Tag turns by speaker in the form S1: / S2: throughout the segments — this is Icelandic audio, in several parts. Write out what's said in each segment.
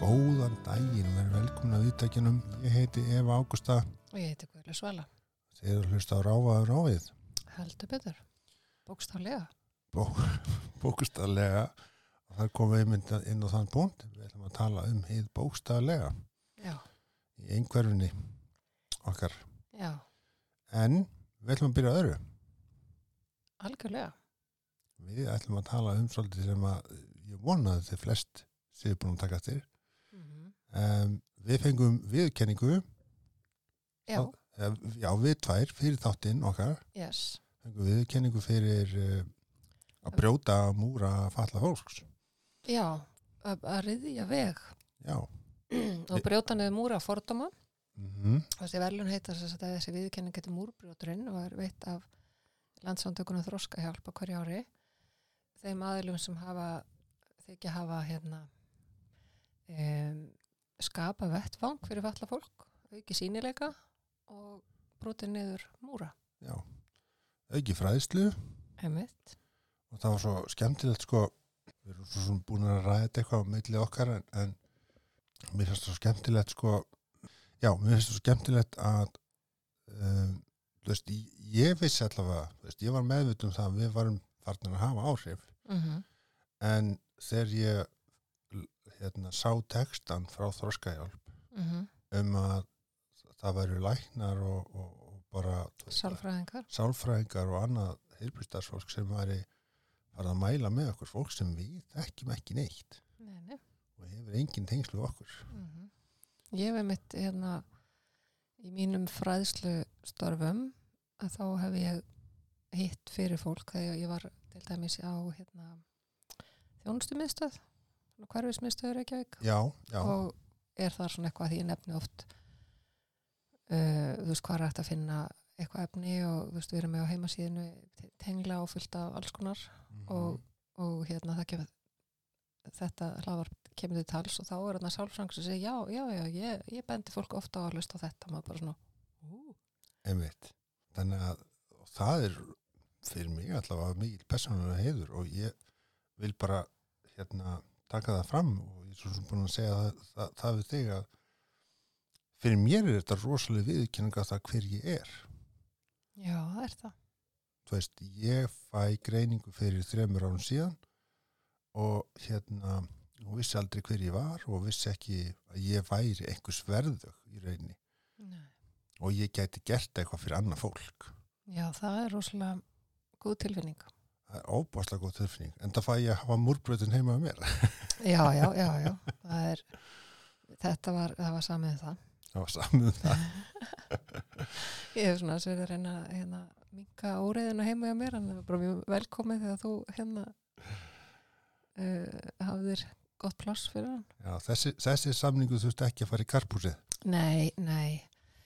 S1: Góðan daginn, verið velkomin að viðtækjunum. Ég heiti Eva Ágústa.
S2: Og ég heiti Guðlaug Svala.
S1: Þið eru að hlusta á Ráfaður Ráfið.
S2: Heldur betur. Bókstaflega.
S1: Bókstaflega. Og það komum við inn á þann punkt. Við ætlum að tala hið bókstaflega.
S2: Já.
S1: Í einhverfunni okkar.
S2: Já.
S1: En við ætlum að byrja á öðru.
S2: Algjörlega.
S1: Við ætlum að tala svolítið sem að ég vonaði þið flest séu búin að taka eftir. Við fengum viðurkenningu.
S2: Já.
S1: Já, við tvær fyrir þáttinn okkar.
S2: Yes.
S1: Fengum viðurkenningu fyrir að brjóta múra fatla fólks.
S2: Já, að ryðja veg.
S1: Já.
S2: Og brjóta niður múra fordóma.
S1: Þessi
S2: verðlaun heitar þess að þessi viðurkenning heitir múrbrjóturinn og veitt af Landssamtökunum Þroskahjálp á hverju ári. Þeim aðilum sem þykja hafa skapa vettvang fyrir fatla fólk, auki sýnileika og brotið niður múra.
S1: Já, auki fræðslu.
S2: Einmitt.
S1: Og það var svo skemmtilegt við erum svo búin að ræða eitthvað á milli okkar en mér finnst svo skemmtilegt mér finnst svo skemmtilegt að ég vissi allavega, ég var meðvituð það að við varum farnir að hafa áhrif. En þegar ég sá textan frá Þroskahjálp að það væru læknar og bara sálfræðingar og annað heilbrigðisstarfsfólk sem væri farið að mæla með okkur, fólk sem við þekkjum ekki neitt.
S2: Nei.
S1: Og hefur engin tengslu okkur.
S2: Ég hef mitt í mínum fræðslustörfum að þá hef ég hitt fyrir fólk þegar ég var til dæmis á þjónustumiðstöð, hverfismiðstöður Reykjavík.
S1: Já.
S2: Og þar svona eitthvað því ég nefni oft hvað er hægt að finna eitthvað efni og við erum með á heimasíðinu tengla og fullt af alls konar og það kemur þetta hlaðvarp kemur til tals og þá þarna sálfræðingur sem segir ég bendi fólk ofta á að hlusta á þetta, maður bara svona
S1: Einmitt. Þannig að það fyrir mig allavega mikil persónulega heiður og ég vil bara taka það fram og ég er svo búin að segja það við þig að fyrir mér þetta rosalega viðurkenning af það hver ég er.
S2: Já, það er það.
S1: Þú veist, ég fæ greiningu fyrir 3 árum síðan og vissi aldrei hver ég var og vissi ekki að ég væri einhvers verðug í rauninni.
S2: Nei.
S1: Og ég gæti gert eitthvað fyrir annað fólk. Já,
S2: það er rosalega góð tilfinning.
S1: Það er óbáslega góð tilfinning. En það fæ ég að hafa múrbrautin heima með mér.
S2: Já. Það var samið það.
S1: Það var samið það.
S2: Ég hef svona að reyna að minnka óreiðina heima með mér, en það var bara mjög velkomið þegar þú hafðir gott pláss fyrir hann. Já,
S1: þessi samningu þurfti ekki að fara í karphúsið.
S2: Nei.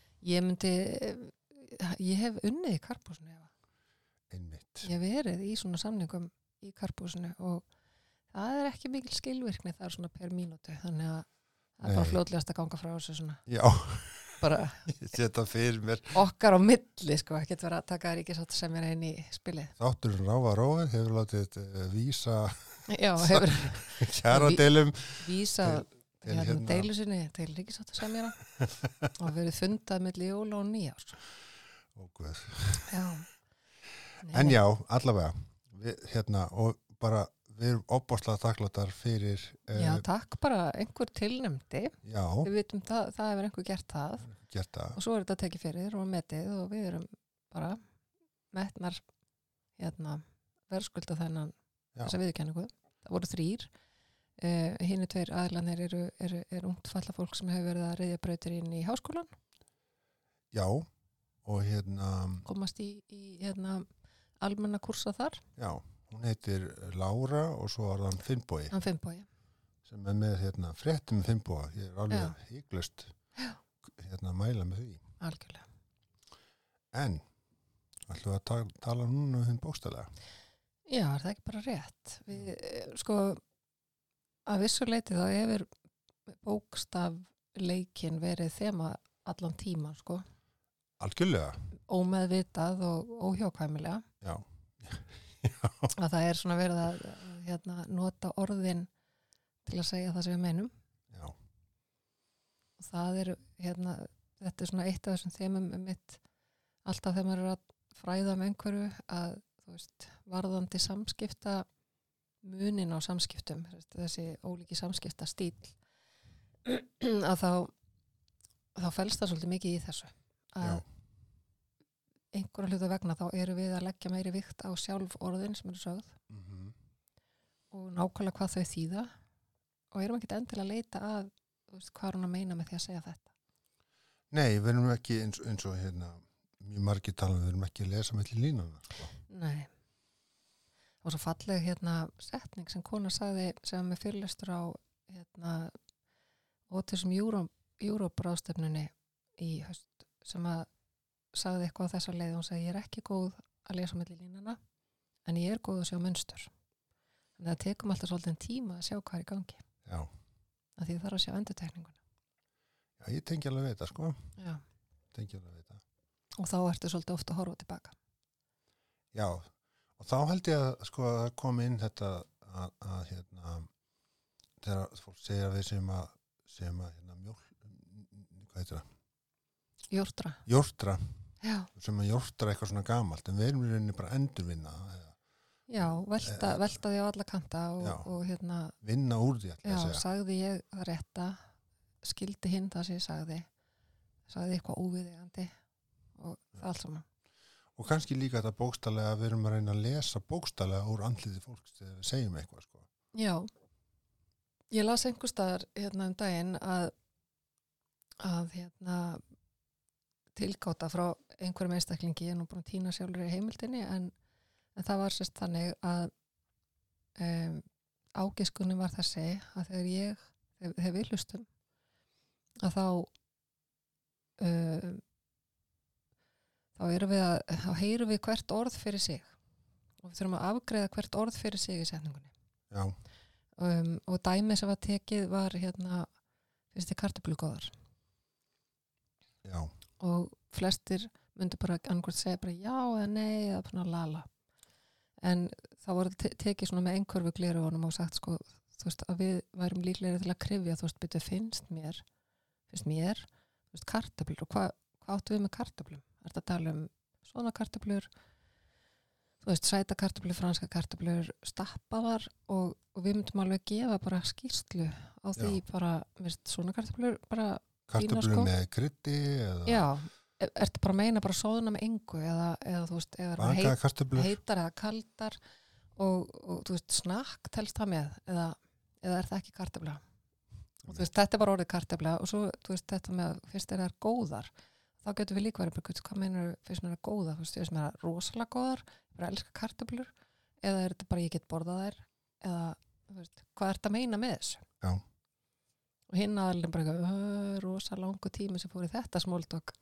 S2: Ég hef unnið í karphúsinu.
S1: Einmitt.
S2: Ég hef verið í svona samningum í karphúsinu og það er ekki mikil skilvirkni þar svona per mínútu, þannig að það er bara fljótlegast að ganga frá þessu svona.
S1: Já.
S2: Bara
S1: ég setja fyrir mér.
S2: Okkar á milli, ekkert vera að taka ríkisátt sem er inn í spilið.
S1: Þátturinn Ráfaður hefur látið vísa
S2: kjaradeilum vísa deilu sinni til ríkisátt sem er og verið fundað milli jóla og nýjárs.
S1: Ó guð.
S2: Já.
S1: En já, allavega og bara við erum óbáslega þakkláttar fyrir
S2: Já, takk bara einhver tilnefndi.
S1: Já.
S2: Við vitum það hefur einhver gert það. Og svo er þetta tekið fyrir og metið og við erum bara metnar verðskulda þessa viðurkenningu. Það voru 3. Hinir 2 aðilarnir er ungt falla fólk sem hefur verið að ryðja brautir inn í háskólan.
S1: Já, og
S2: komast í almenna kursa þar.
S1: Já, hún heitir Lára og svo er hann Finnbogi. Sem er með fréttum með Finnboga. Ég er alveg hygglust að mæla með því.
S2: Algjörlega.
S1: En ætlum við að tala núna um bókstaflega?
S2: Já, er það ekki bara rétt? Við, að vissu leyti þá hefur bókstafleikin verið þema allan tíma,
S1: Algjörlega.
S2: Ómeðvitað og óhjákvæmilega.
S1: Já.
S2: Að það er svona verið að nota orðin til að segja það sem við meinum.
S1: Já.
S2: og það er þetta svona eitt af þessum þemum mitt alltaf þegar maður að fræða einhverju að þú veist, varðandi samskipta munin á samskiptum, þessi ólíki samskipta stíl að þá felst það svolítið mikið í þessu að einhverja hluta vegna þá eru við að leggja meiri vikt á sjálf orðin sem eru sögð og nákvæmlega hvað þau þýða og erum ekki endilega að leita að veist, hvað er hún að meina með því að segja þetta.
S1: Nei, við erum ekki eins og mjög margir talum, við erum ekki að lesa milli línuna. Sko. Nei.
S2: Það var svo falleg setning sem kona sagði sem með fyrirlestur á Autism Europe ráðstefnunni í haust sem að sagði eitthvað á þessa leið og hún sagði ég er ekki góð að lesa milli línuna en ég er góð að sjá munstur. Þannig að það tekum alltaf svolítið tíma að sjá hvað er í gangi.
S1: Já.
S2: Að því það þarf að sjá endurtekninguna.
S1: Já, ég tengi alveg við þetta, sko.
S2: Já.
S1: Tengi alveg við þetta.
S2: Og þá ertu svolítið ofta að horfa tilbaka.
S1: Já, og þá held ég að sko að kom inn þetta að þegar fólk segir að við sem að hvað heitir það? Jórtra.
S2: Já.
S1: Sem að jórtra eitthvað svona gamalt, en við erum í rauninni bara endurvinna.
S2: Já, velta því á alla kanta og
S1: vinna úr því að segja.
S2: Já, sagði ég það rétta, skildi hinn það sem ég sagði eitthvað óviðeigandi og það allt saman.
S1: Og kannski líka þetta bókstaflega að við erum að reyna að lesa bókstaflega úr andliti fólks þegar við segjum eitthvað, sko.
S2: Já. Ég las einhvers staðar daginn að tilgáta frá einhverjum einstaklingi, ég er nú búin að týna sjálfur í heimildinni, en það var sérst þannig að ágiskunum var þessi að þegar við hlustum að þá heyrum við hvert orð fyrir sig og við þurfum að afgreiða hvert orð fyrir sig í setningunni.
S1: Já.
S2: Og dæmið sem var tekið var finnst þið kartöflugóðar.
S1: Já.
S2: Og flestir myndu bara annarkvæmt segja bara já eða nei eða bara lala. En þá voru tekið svona með einhverfu gleraugunum og sagt sko, þú veist, að við værum líklegri til að krifja, þú veist, byrju finnst mér, þú veist, kartöflur og hvað áttu við með kartöflum? Er þetta að tala svona kartöflur, þú veist, sæta kartöflur, franska kartöflur, stappaðar og við myndum alveg gefa bara skýrslu á því bara, veist, svona kartöflur bara
S1: kartöflur
S2: sko.
S1: Með kryddi eða...
S2: Já, ertu bara að meina bara sóðuna með engu eða þú veist, eða heitar eða kaldar og þú veist, snakk telst það með eða er það ekki kartöfla? Og þú veist, þetta er bara orðið kartöfla og svo, þú veist, þetta með fyrst er það góðar þá getur við líka verið, hvað meinar fyrst mér að góða, þú veist, ég veist mér að rosalega góðar, bara elska kartöflur eða er þetta bara ég get borðað þær eða, þú veist, hvað ert að meina með þessu?
S1: Já.
S2: Og hinn aðalinn bara rosa langu tími sem fór í þetta smóltokk.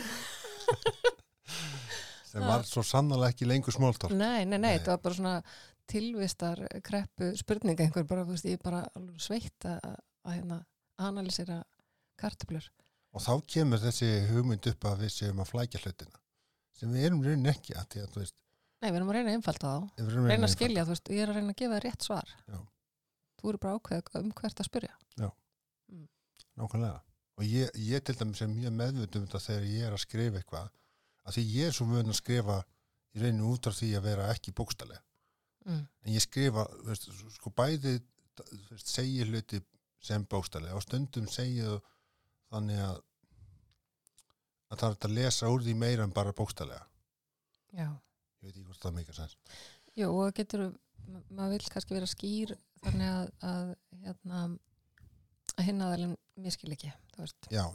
S1: sem var svo sannarlega ekki lengur smóltokk.
S2: Nei, þetta var bara svona tilvistar kreppu spurninga einhver, bara, þú veist, ég bara alveg sveitt að analysera kartöflur.
S1: Og þá kemur þessi hugmynd upp að við séum að flækja hlutina, sem við erum raunin ekki að því að, þú veist... Nei,
S2: við erum að reyna að einfalda þá, reyna að skilja, þú veist, ég er að reyna að gefa það rétt svar.
S1: Já.
S2: Þú eru bara ákveð hvert að spyrja.
S1: Já, nákvæmlega. Og ég til dæmis er mjög meðvitað þetta þegar ég er að skrifa eitthvað, að því ég er svo vön að skrifa í rauninu út af því að vera ekki bókstaflega. En ég skrifa, þú veist, sko bæði, þú veist, segi hluti sem bókstaflega og stundum segi þannig að það er að lesa úr því meira en bara bókstaflega.
S2: Já.
S1: Ég veit ekki hvort það meikar sens.
S2: Jú, og maður vill kannski vera skýr þannig að hinn aðalinn miskil ekki, þú veist.
S1: Já.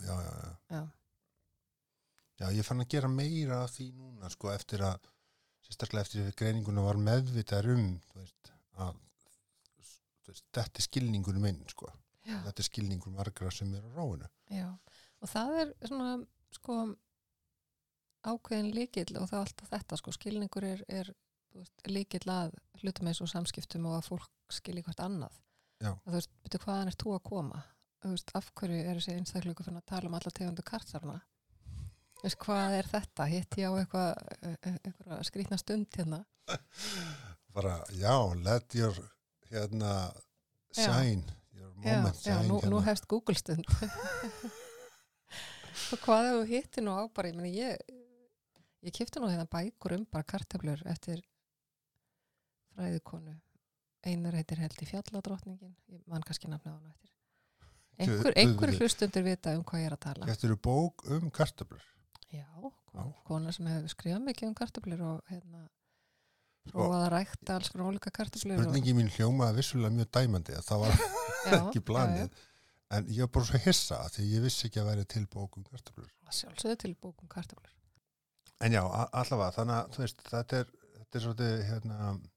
S1: Já, ég fann að gera meira af því núna, sko, sérstaklega eftir að greininguna var meðvitaður þú veist, að þetta er skilningur minn, sko. Já. Þetta er skilningur margra sem er á róinu.
S2: Já, og það er svona, sko, ákveðin lykill og það er alltaf þetta, sko, skilningur er þú veist, lykill að hlutum eins og samskiptum og að fólk skilji hvert annað.
S1: Já.
S2: Og þú veist, betur hvaðan þú að koma? Þú veist, af hverju þessi einstakleikur fyrir að tala alla tegundu kartarna? Þú veist, hvað er þetta? Hitt ég á eitthvað skrýtna stund hérna?
S1: Bara, já, let your shine. Moment,
S2: já, nú hefst Google stund. Og hvað ef þú hittir nú á bara, ég keypti nú hérna bækur bara kartöflur eftir fræðikonu. Einar heitir Heldi Fjalladrottningin, ég man kannski nafnið á hana eftir. Einhver hlustundur vita hvað ég er að tala.
S1: Þetta eru bók kartöflur?
S2: Já, kona sem hefur skrifað mikið kartöflur og prófað að rækta alls konar ólíka kartöflur.
S1: Spurningi mín hljómaði vissulega mjög dæmandi að það var ekki planið. En ég var bara svo hissa því ég vissi ekki að væri til bók kartöflur.
S2: Sjálfsögðu til bók kartöflur.
S1: En já, allavega, þannig að þú veist, þetta er svolítið,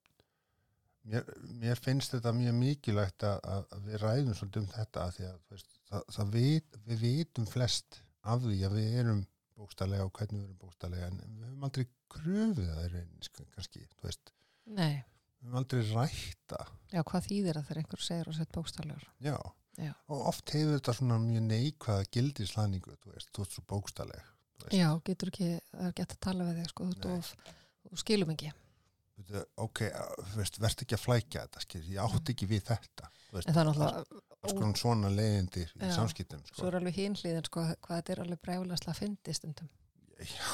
S1: mér finnst þetta mjög mikilvægt að við ræðum svolítið þetta því að þú veist, við vitum flest af því að við erum bókstaflega og hvernig við erum bókstaflega en við höfum aldrei kröfið það í rauninni kannski, þú veist.
S2: Nei.
S1: Við höfum aldrei rætta.
S2: Já, hvað þýðir það þegar einhver segir og sett bókstaflegur?
S1: Já. Og oft hefur þetta svona mjög neikvæða gildislæningu, þú veist, þú ert svo bókstafleg.
S2: Já, getur ekki, það er gett að tala við þig, sko, þú skilum ekki.
S1: Ok, veist, verðst ekki að flækja þetta, skil, ég átti ekki við þetta. Veist,
S2: en það er náttúrulega
S1: svona leiðindi í samskiptum. Sko.
S2: Svo er alveg hinhliðin, sko, hvað þetta er alveg brjálæslega fyndið stundum.
S1: Já.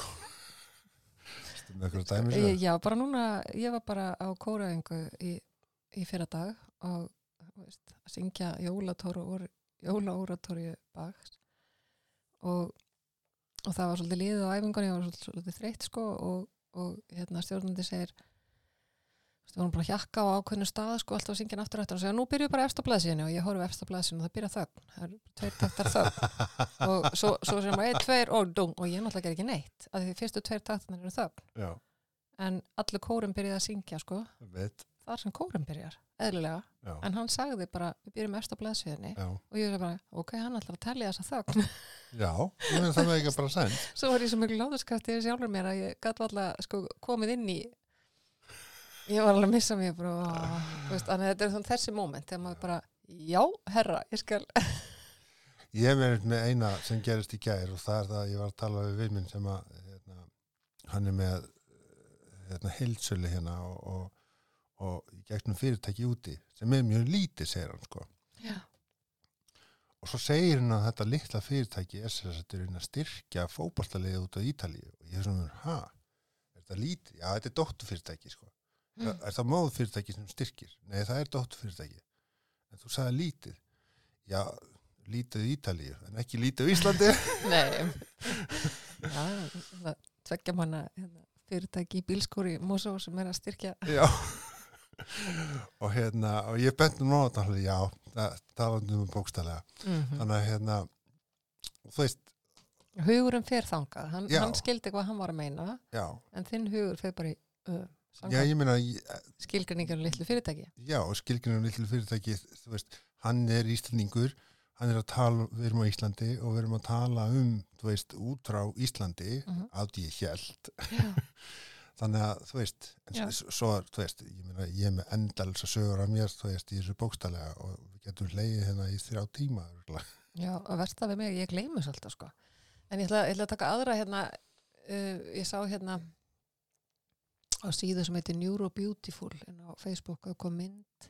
S1: Með eitthvað dæmis?
S2: Já, bara núna, ég var bara á kóraðingu í fyrradag og veist, að syngja jólaóratóriu bak og það var svolítið liðið á æfingunni og svolítið þreytt sko og stjórnandi segir við vorum bara að hjakka á ákveðnu stað sko alltaf að syngja aftur og segja nú byrjuðu bara efst á blaðsíðinu og ég horfi efst á blaðsíðinu og það byrja þögn það eru 2 taktar þögn og svo sem maður 1, 2 og dum og ég náttúrulega ger ekki neitt af því fyrstu 2 taktarnir eru þögn
S1: Já.
S2: En allur kórinn byrjaði að syngja sko þar sem kórinn byrjar, eðlilega
S1: Já.
S2: En hann sagði bara, við byrjum efst á blaðsíðinni og ég var bara, ok, hann ætlar að telja þessa þögn
S1: Já, ég menn það var ekki bara sænt
S2: Svo var ég svo mjög láðurskast yfir sjálfur mér að ég gat alltaf sko, komið inn í ég var alveg að missa mig bara, veist, þannig að þetta er svona þessi moment þegar maður bara, já, herra, ég skal
S1: Ég hef verið með eina sem gerist í gær og það er það að ég var að tala við minn sem að hann er með heildsölu hérna og í gegnum fyrirtæki úti sem er mjög lítið, segir hann sko.
S2: Já.
S1: Og svo segir hann að þetta litla fyrirtæki er sem sagt að styrkja fótboltaliðið út á Ítalíu og ég er svona, er þetta lítið? Já, þetta er dótturfyrirtæki sko. Er það móðfyrirtæki sem styrkir? Nei, það er dótturfyrirtæki. En þú sagði lítið. Já, lítið í Ítalíu, en ekki lítið í Íslandi.
S2: Nei. Já, það tveggja manna fyrirtæki í bílskúri Mosó sem er að styrkja.
S1: Já. Og ég benti nú á þetta, já, það var nú bókstaflega. Þannig að þú veist.
S2: Hugurinn fer þangað. Hann skildi hvað hann var að meina.
S1: Já.
S2: En þinn hugur fer bara í
S1: Já, ég meina
S2: skilgreiningar litlu fyrirtæki.
S1: Já, skilgreiningar litlu fyrirtæki, þú veist, hann er Íslendingur, hann er að tala, við erum á Íslandi og við erum að tala þú veist, út frá Íslandi, að ég hélt.
S2: Já.
S1: Þannig að, þú veist, svo, þú veist, ég er með endalsa sögur af mér, þú veist, ég er svo bókstaflega og við getum leiðið hérna í 3 tíma.
S2: Já, og versta við mig, ég gleymi svolítið, sko. En ég ætla að taka aðra ég sá á síðu sem heitir Neurobeautiful á Facebook og kom mynd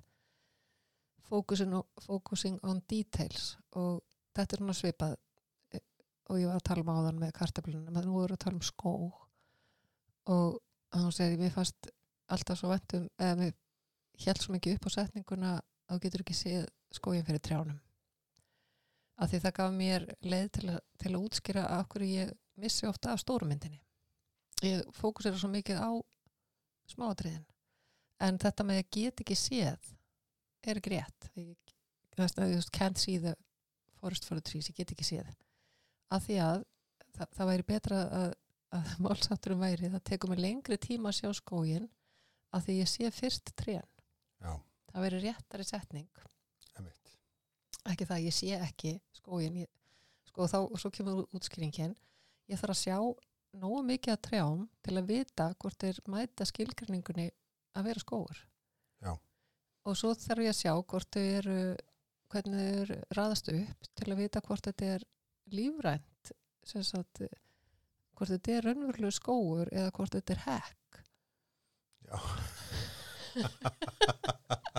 S2: Focusing on Details og þetta er svona svipað og ég var að tala áðan með kartöflunum en nú voru að tala skó og hann segir, mér fannst alltaf svo vænt eða mér hélt svo mikið upp á setninguna að þú getur ekki séð skóginn fyrir trjánum af því það gaf mér leið til að útskýra af hverju ég missi ofta af stórumyndinni ég fókusera svo mikið á smáatriðin en þetta með að get ekki séð er ekki rétt can't see the forest for the trees ég get ekki séð af því að það væri betra að málsátturum væri það tekur mig lengri tíma að sjá skóginn af því ég sé fyrst trén það væri réttari setning ekki það ég sé ekki skóginn og svo kemur útskýringin ég þarf að sjá nógu mikið að trjám til að vita hvort þeir mæta skilgreiningunni að vera skógur.
S1: Já.
S2: Og svo þarf ég að sjá hvort hvernig þeir raðast upp til að vita hvort þetta er lífrænt, sem sagt, hvort þetta er raunverulegur skógur eða hvort þetta er hekk.
S1: Já.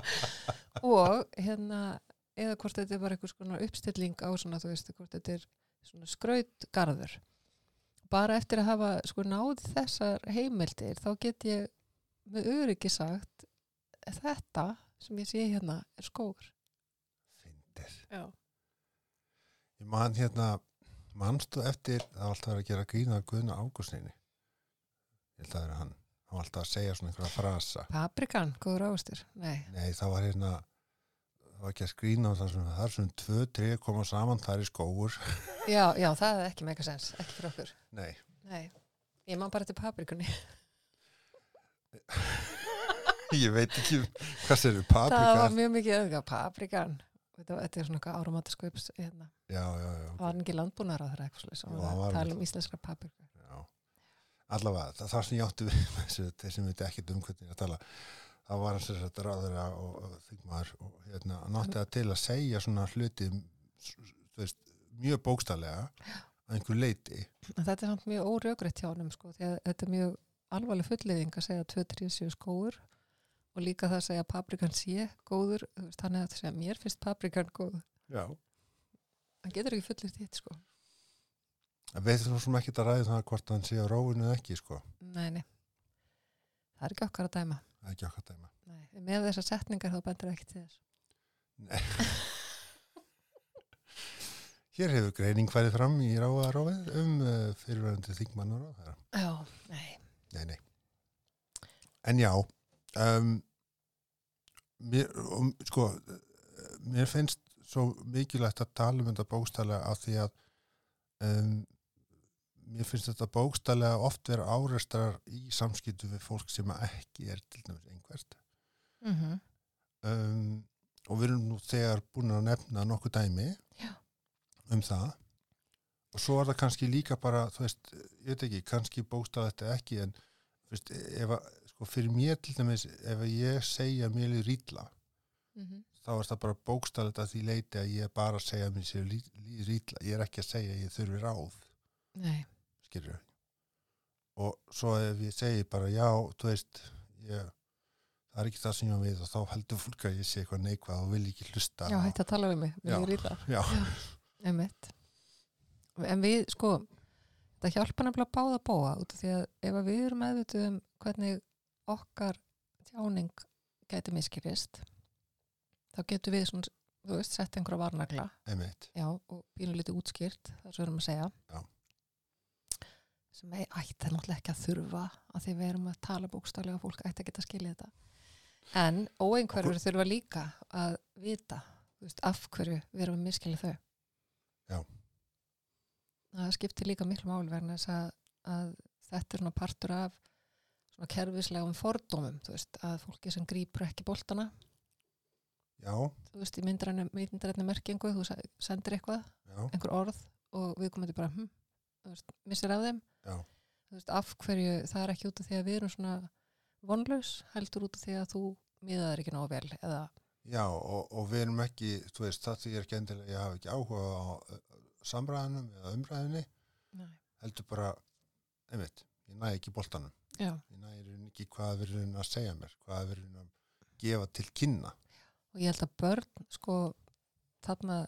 S2: Og eða hvort þetta er bara einhvers konar uppstilling á svona, þú veist, hvort þetta er svona skrautgarður. Bara eftir að hafa sko náð þessar heimildir þá get ég með öryggi sagt þetta sem ég sé hérna skógur.
S1: Fyndið.
S2: Já.
S1: Ég manstu eftir það var alltaf að gera grín af Guðna Ágústssyni. Ég held að það er hann var alltaf að segja svona einhverja frasa.
S2: Paprikan, góður ávöxtur? Nei,
S1: það var það var ekki að skrína það er svona 2-3 koma saman, það er skógur.
S2: Já, það er ekki mega sens, ekki fyrir okkur.
S1: Nei.
S2: Ég man bara til paprikunni.
S1: Ég veit ekki hvað sér paprika.
S2: Það var mjög mikið öðga, paprikan. Þetta er svona eitthvað áramataskaups hérna.
S1: Já.
S2: Það var ekki landbúnaðar á þeirra eitthvað slis. Og það tala íslenskra papriku.
S1: Já. Allavega, það sem ég átti við þeir sem veit ekki hvernig að tala. Það var hans þetta ráðara og þingmaður og nátti það til að segja svona hluti mjög bókstaflega að einhver leiti.
S2: Þetta er samt mjög órökrétt hjá honum sko, því að þetta er mjög alvarleg fullyrðing að segja 2-3 séu skógur og líka það að segja að paprikan sé góður, þannig að segja mér finnst paprikan góð.
S1: Já.
S2: Hann getur ekki fullyrt hitt sko.
S1: Það veitir svo sem ekki að ræða það hvort hann sé á róinu eða ekki sko.
S2: Nei. Það er ekki okkar að dæma.
S1: Það er ekki okkar að dæma.
S2: Nei, með þessar setningar þá bendur ekki til þess. Nei.
S1: Hér hefur greining farið fram í ráðið fyrirverandi þingmann og ráðherra.
S2: Já, nei.
S1: En já, mér finnst svo mikilvægt að tala þetta bókstaflega af því að mér finnst þetta bókstaflega oft vera áreistrar í samskiptu við fólk sem ekki er til dæmis einhvert. Og við erum nú þegar búin að nefna nokkuð dæmi það og svo er það kannski líka bara, ég veit ekki, kannski bókstaflega þetta ekki en fyrir mér til dæmis, ef ég segja mér líður illa, þá er það bara bókstaflega því leiti að ég bara segja mér sér líður illa. Ég er ekki að segja að ég þurfi ráð.
S2: Nei.
S1: Skilurðu? Og svo ef ég segi bara, já, það er ekki það sem ég við og þá heldur fólk að ég sé eitthvað neikvað og vil ekki hlusta.
S2: Já, hætti að tala við mig. Mér líður illa.
S1: Já.
S2: Einmitt. En við, það hjálpa nefnilega báða bóa út af því að ef við erum meðvituð hvernig okkar tjáning gæti miskilist, þá getum við svona, sett einhverja varnagla.
S1: Einmitt.
S2: Já, og pínulítið útskýrt, það sem við erum að segja.
S1: Já.
S2: Sem ætti náttúrulega ekki að þurfa að því við erum að tala bókstaflega og fólk ætti að geta skilja þetta. En óeinhverfur þurfa líka að vita, af hverju við erum að miskilja þau.
S1: Já.
S2: Það skiptir líka miklu máli vegna þess að þetta er svona partur af svona kerfislegum fordómum, að fólki sem grípur ekki boltana.
S1: Já.
S2: Í myndrænni merkingu, þú sendir eitthvað, einhver orð og við komum til bara, missir af þeim.
S1: Já.
S2: Af hverju það er ekki út af því að við erum svona vonlaus, heldur út af því að þú miðaðir ekki nógu vel, eða...
S1: Já, og við erum ekki, það því ekki endilega, ég hafa ekki áhuga á samræðinum eða umræðinni.
S2: Nei.
S1: Heldur bara, ég næ ekki boltanum.
S2: Já.
S1: Ég næ ekki hvað við erum að segja mér, hvað við erum að gefa til kynna.
S2: Og ég held að börn, þarna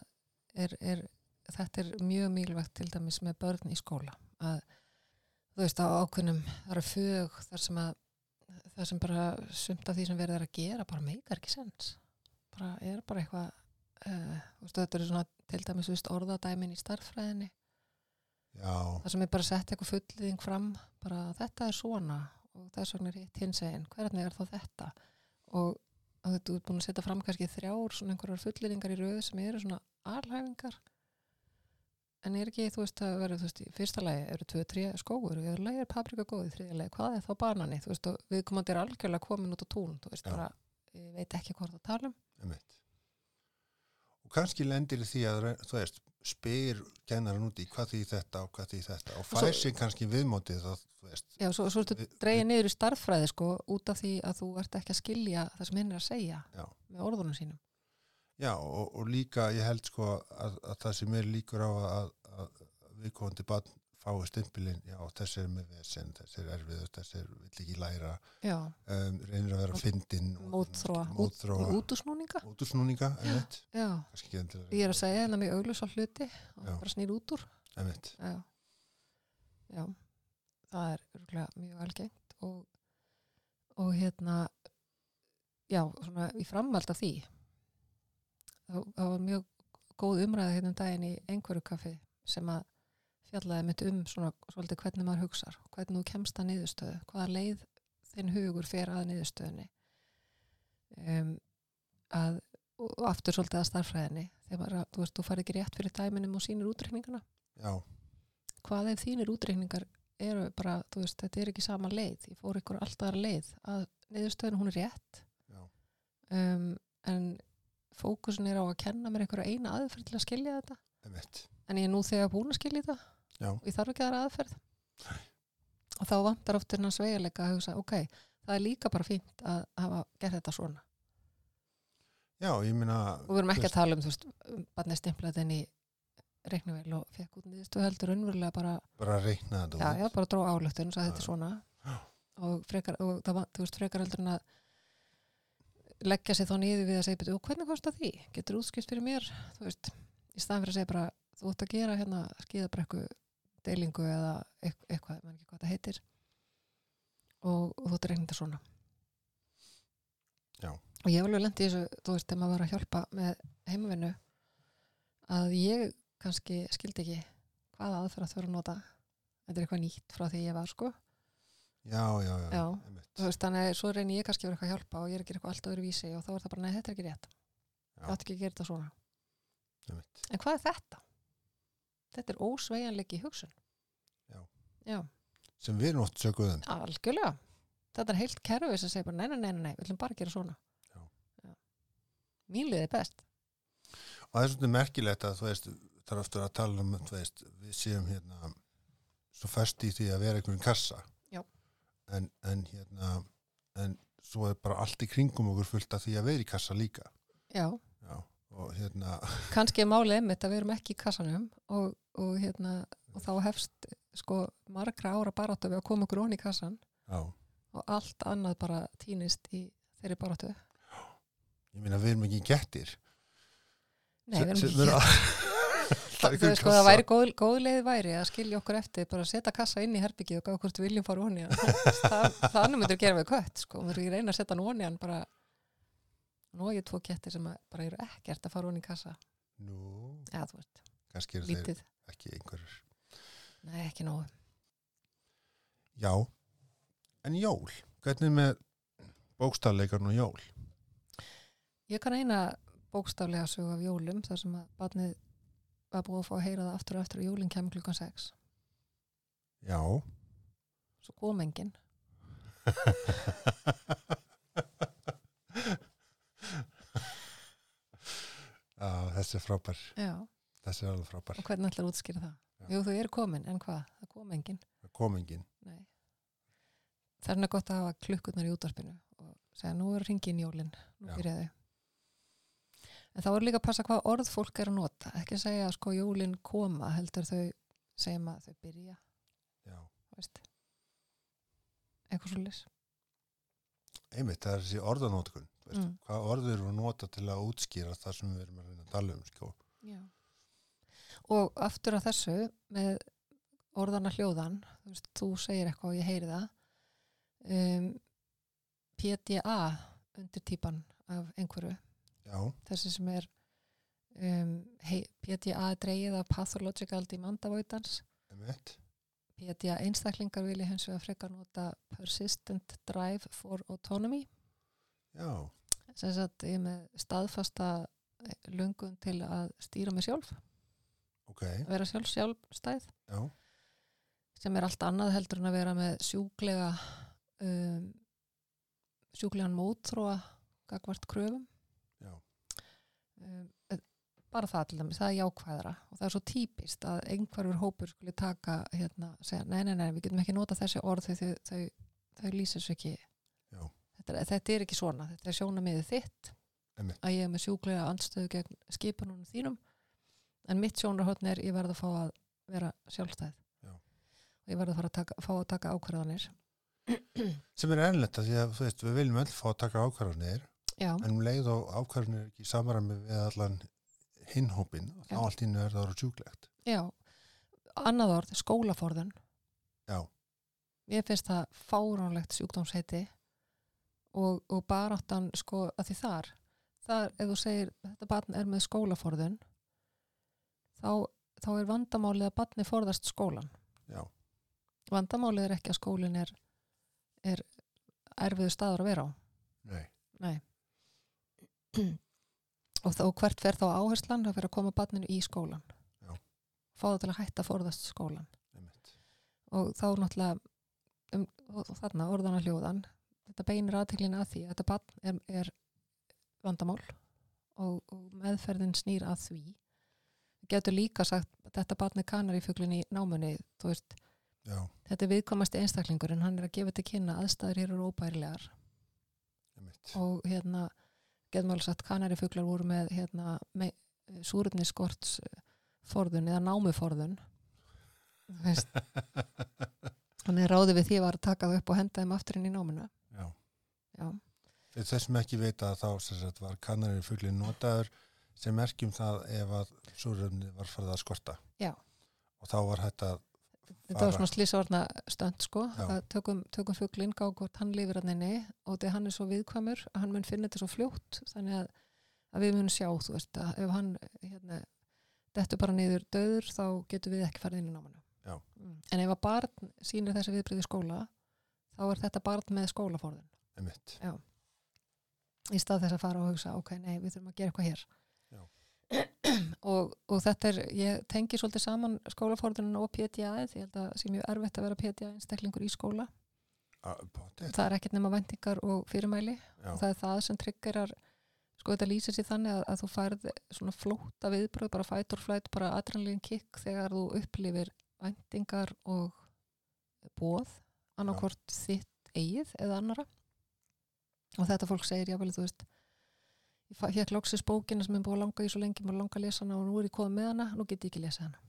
S2: þetta er mjög mikilvægt til dæmis með börn í skóla. Að, á ákveðnum, það eru fög það sem bara sumt af því sem verður að gera bara meikar ekki sens. Bara eitthvað, þetta er svona til dæmis orðadæmin í starffræðinni.
S1: Já.
S2: Það sem bara sett eitthvað fullýðing fram, bara þetta er svona og þess vegna er hitt hinsegin, hvernig er þá þetta? Og þú ert búin að setja fram kannski 3 svona einhverjar fullýðingar í röð sem eru svona alhæfingar. En ekki, það verður, í fyrsta lagi eru 2-3 skógur, í öðru lagi er paprika góð, í þriðja lagi, hvað er þá banani? Og viðkomandi er algjörlega komin út á tún, bara, ég veit ekki hvort að tala um.
S1: Einmitt. Og kannski lendir því að, spyr kennaran úti hvað því þetta og hvað því þetta og fær sig kannski viðmótið það,
S2: Já, svo ertu dregið niður í starffræði, út af því að þú ert ekki að skilja það sem hinn er að segja með orðunum sínum.
S1: Já, og líka ég held að það sem er líkur á að viðkomandi barn fái stimpilinn, já, þessi er með vesen, þessi er erfiður, þessi vill ekki læra, reynir að vera fyndinn,
S2: mótþróa, útúrsnúninga,
S1: einmitt.
S2: Já, ég er að segja hennar mjög augljós á hluti og bara snýr út úr.
S1: Einmitt.
S2: Já, það er örugglega mjög algengt og hérna já, svona í framhald af því það var mjög góð umræða hérna daginn í einhverju kaffi sem að fjallaði mitt svona svolítið hvernig maður hugsar, hvernig þú kemst að niðurstöðu, hvaða leið þinn hugur fer að niðurstöðunni og aftur svolítið að starffræðinni þegar þú farið ekki rétt fyrir dæminum og sýnir útreikningana.
S1: Já.
S2: Hvað ef þínir útreikningar eru bara, þetta er ekki sama leið, ég fór ykkur alltaf aðra leið að niðurstöðun hún er rétt.
S1: Já.
S2: En fókusin er á að kenna mér einhverja eina aðferð til að skilja þetta.
S1: Einmitt.
S2: En ég er nú þegar búin að skilja þetta.
S1: Já.
S2: Og ég þarf ekki aðra aðferð. Og þá vantar oft þennan sveigjanleika að hugsa, ok, það er líka bara fínt að hafa gert þetta svona.
S1: Já, ég meina...
S2: Og við erum ekki að tala barnið stimplaði þenni reiknivél og fekk út niðurstöðu heldur raunverulega
S1: bara reikna þetta út.
S2: Já, bara dró ályktun og sagði þetta er svona.
S1: Já.
S2: Og það var, frekar heldur en að leggja sig þá niður við að segja, og hvernig kostar því? Getur útskipt fyrir mér? Í staðan fyrir að segja bara, þú ætti að gera hérna skíðabrekku deilingu eða eitthvað, ég man ekki hvað það heitir. Og þú ætti að reikna þetta svona.
S1: Já.
S2: Og ég hef alveg lent í þessu, þegar maður var að hjálpa með heimavinnu, að ég kannski skildi ekki hvaða aðferð að þurfa að nota. Þetta er eitthvað nýtt frá því ég var, sko.
S1: Já.
S2: Þannig svo reynir ég kannski að vera eitthvað að hjálpa og ég er að gera eitthvað allt öðru vísi og þá er það bara, nei, þetta er ekki rétt. Ég átti ekki að gera þetta svona.
S1: Einmitt.
S2: En hvað er þetta? Þetta er ósveigjanleiki í hugsun. Já.
S1: Sem við erum oft sökuðum.
S2: Algjörlega. Þetta er heilt kerfi sem segir bara, nei, við ætlum bara að gera svona. Já. Mín leið er best.
S1: Og það er svolítið merkilegt að það er aftur að tala um, við séum hérna svo fast í því að vera einhverjum kassa.
S2: Já.
S1: En svo er bara allt í kringum okkur fullt af því að vera í kassa líka.
S2: Já.
S1: Og
S2: kannski er málið einmitt að við erum ekki í kassanum og þá hefst sko margra ára baráttu við að koma okkur onni í kassan.
S1: Já.
S2: Og allt annað bara týnist í þeirri baráttu.
S1: Ég meina, við erum ekki gettir.
S2: Nei, við erum ekki það væri góð leið væri að skilja okkur eftir, bara setja kassa inn í herbyggið og gá hvort við viljum fara onni þannig myndir gera við kött, sko, við erum reyna að setja hann onni hann bara, nú er ég 2 kettir sem bara eru ekkert að fara onni í kassa.
S1: Nú,
S2: ja, þú veist,
S1: kannski eru
S2: lítið.
S1: Þeir ekki einhverjur.
S2: Nei, ekki nógu.
S1: Já, en jól, hvernig með bókstafleikarn og jól?
S2: Ég kann eina bókstaflega sögu af jólum þar sem að barnið var búið að fá að heyra það aftur og aftur og jólinn kemur klukkan 6.
S1: Já.
S2: Svo kom enginn.
S1: Já, þessi er frábær.
S2: Já.
S1: Þessi er alveg frábær.
S2: Og hvernig ætlar að útskýra það? Já. Jú, þau eru komin, en hvað? Það kom enginn.
S1: Það kom enginn.
S2: Nei. Það er gott að hafa klukkurnar í útvarpinu og segja, nú er hringin jólinn, nú byrjaði. En þá er líka að passa hvað orð fólk er að nota. Ekki að segja að sko jólinn koma, heldur þau segjum að þau byrja.
S1: Já.
S2: Veist? Eitthvað svolítið.
S1: Einmitt, það er þessi orðanótkun. Hvað orður eru að nota til að útskýra það sem við erum að reyna að tala um, sko. Já.
S2: Og aftur að þessu með orðana hljóðan, þú segir eitthvað og ég heyri það. PDA undirtýpan af einhverju. Já. Þessi sem er PDA dreigið af Pathological Demand Avoidance. PDA einstaklingar vilja hins vegar frekar nota Persistent Drive for Autonomy. Já. Sem sagt, ég með staðfasta löngun til að stýra mig sjálf. Okay. Vera sjálfstæð. Já. Sem er allt annað heldur en að vera með sjúklegan mótþróa gagnvart kröfum. Já. Bara það til dæmis, það er jákvæðara og það er svo típist að einhverjur hópur skuli taka segja, nei, við getum ekki nota þessi orð þau lýsir svo ekki. Já. Þetta er ekki svona, þetta er sjónarmiðið þitt. Að ég er með sjúklega andstöðu gegn skipunum þínum en mitt sjónarhorn er ég verð að fá að vera sjálfstæð. Já. Og ég verð að fá að taka ákvarðanir.
S1: Sem er ennlegt að því að við viljum öll fá að taka ákvarðanir. Já. En leið og ákvarðanir ekki samræmi við allan hinhópin og þá allt innu er það sjúklegt. Já,
S2: annað orð, skólaforðun.
S1: Já.
S2: Ég finnst það fáránlegt sjúkdómsheiti og baráttan sko að því þar, ef þú segir þetta barn er með skólaforðun, þá er vandamálið að barni forðast skólan.
S1: Já.
S2: Vandamálið er ekki að skólinn er erfiður staður að vera á. Nei. og hvert fer þá áherslan að vera að koma barninu í skólan.
S1: Já.
S2: Fá það til að hætta að forðast skólan.
S1: Einmitt.
S2: Og þá náttúrulega og þarna orðana hljóðan, þetta beinir aðteklina að því að þetta barn er vandamál og meðferðin snýr að því. Getur líka sagt að þetta barn er kanarífuglinn í námunni, þú veist.
S1: Já.
S2: Þetta er viðkomasti einstaklingur en hann er að gefa til kynna aðstæður hér eru óbærilegar.
S1: Einmitt.
S2: Og getur maður sagt kanarífuglar voru með súrefnisskorts forðun eða námuforðun. Þú veist. Þannig ráði við því var að taka það upp og henda þeim aftur inn í námuna. Já.
S1: Fyrir þessum ekki vita þá var kanarífuglinn notaður sem merkjum það ef að súrefni var farið að skorta.
S2: Já.
S1: Og þá var þetta
S2: Þetta var svona slísavarna stönd sko.
S1: Já.
S2: Tökum fuglinn, gá hvort hann lifir hann inni og þegar hann er svo viðkvæmur að hann mun finna þetta svo fljótt þannig að við munum sjá, þú veist, að ef hann dettur bara niður dauður þá getum við ekki farið inn í námanu.
S1: Já.
S2: En ef að barn sýnir þessi viðbrigði í skóla þá er þetta barn með skólaforðun.
S1: Einmitt.
S2: Já. Í stað þess að fara og hugsa, ok, nei, við þurfum að gera eitthvað hér.
S1: Já.
S2: og þetta ég tengi svolítið saman skólaforðunum og PTA, því ég held að það sé mjög erfitt að vera PTA einstaklingur í skóla. Það er ekkert nema væntingar og fyrirmæli.
S1: Já.
S2: Og það er það sem triggerar, sko þetta lýsir sér þannig að þú færð svona flótta viðbröð, bara fight or flight, bara adrenalin kick þegar þú upplifir væntingar og boð, annarkvort þitt eigið eða annara. Og þetta fólk segir, jável, þú veist, ég fékk loksins bókina sem ég búið að langa í svo lengi, maður langa að lesa hana og nú er ég komið með hana, nú get ég ekki lesa hana.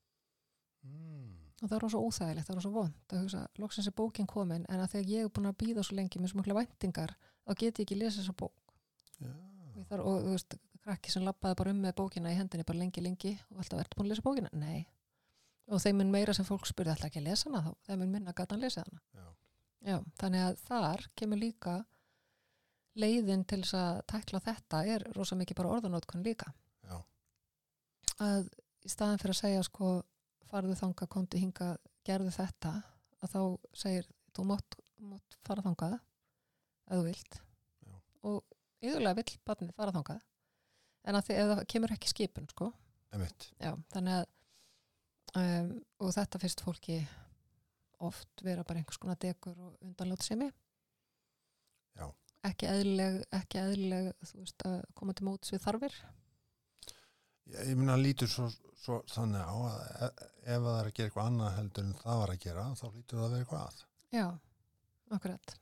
S2: Og það er svo óþægilegt, það er svo vont að hugsa, loksins er bókin komin, en að þegar ég er búin að bíða svo lengi með svo mikla væntingar, þá get ég ekki lesa þessa bók.
S1: Já.
S2: Og þú veist, krakki sem labbaði bara með bókina í hendinni bara lengi og alltaf ertu búin að lesa bókina? Nei. Og þeim mun meira sem fólk spurði alltaf ekki að lesa hana þá, þeim mun minna gatan lesa hana. Já, þannig að þar kemur líka leiðin til þess að tækla þetta er rosa mikið bara orðanótkun líka.
S1: Já.
S2: Að í staðan fyrir að segja sko farðu þangað, komdu hingað, gerðu þetta, að þá segir þú mátt fara þangað ef þú vilt.
S1: Já.
S2: Og yfirlega vill barnið fara þangað en að ef það kemur ekki skipun sko.
S1: Einmitt.
S2: Já, þannig að og þetta fyrst fólki oft vera bara einhvers konar dekur og undanlátsemi.
S1: Já.
S2: Ekki eðlileg þú veist að koma til móts við þarfir.
S1: Ég meina lítur svo þannig á að ef það er að gera eitthvað annað heldur en það var að gera, þá lítur það að vera eitthvað að.
S2: Já, akkurat.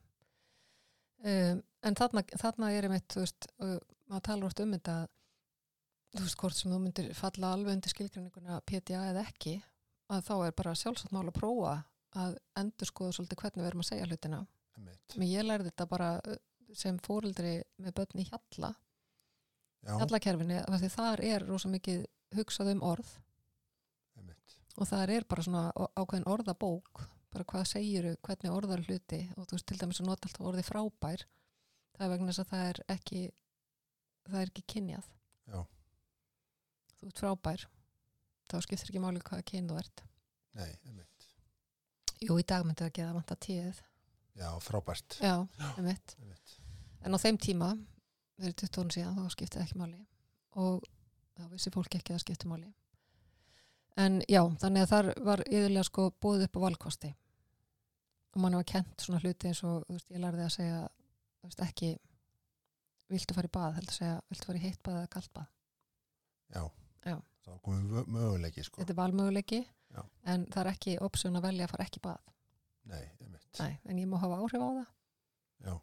S2: En þarna er einmitt, þú veist, maður talar oft þetta, þú veist, hvort sem þú myndir falla alveg undir skilgreininguna PTA eða ekki, að þá er bara sjálfsagt mál að prófa að endurskoða svolítið hvernig við erum að segja hlutina.
S1: Einmitt.
S2: Men ég lærði þetta bara sem foreldri með börn í hjallakerfinu, af því þar er rosa mikið hugsað orð.
S1: Einmitt.
S2: Og þar er bara svona ákveðin orðabók, bara hvað segiru, hvernig orðar hluti, og þú veist til dæmis að nota alltaf orði frábær, það er vegna þess að það er ekki kynjað.
S1: Já.
S2: Þú ert frábær, þá skiptir ekki máli hvaða kyn þú ert.
S1: Nei, einmitt.
S2: Jú, í dag myndi það ekki að vanta tíð.
S1: Já, frábært.
S2: Já, einmitt.
S1: Einmitt.
S2: En á þeim tíma, fyrir 20 árum síðan, þá skiptið ekki máli og þá vissi fólk ekki að það skipti máli. En já, þannig að þar var yfirlega sko búið upp á valkosti og mann var kennt svona hluti eins og, þú veist, ég lærði að segja, þú veist, ekki viltu fara í bað, heldur að segja, viltu fara í heitt bað eða kalt bað.
S1: Já.
S2: Já.
S1: Þá komum möguleiki sko.
S2: Þetta er valmöguleiki,
S1: Já.
S2: En það er ekki option að velja að fara ekki í bað.
S1: Nei, einmitt.
S2: Nei, en ég má hafa áhrif á það.
S1: Já.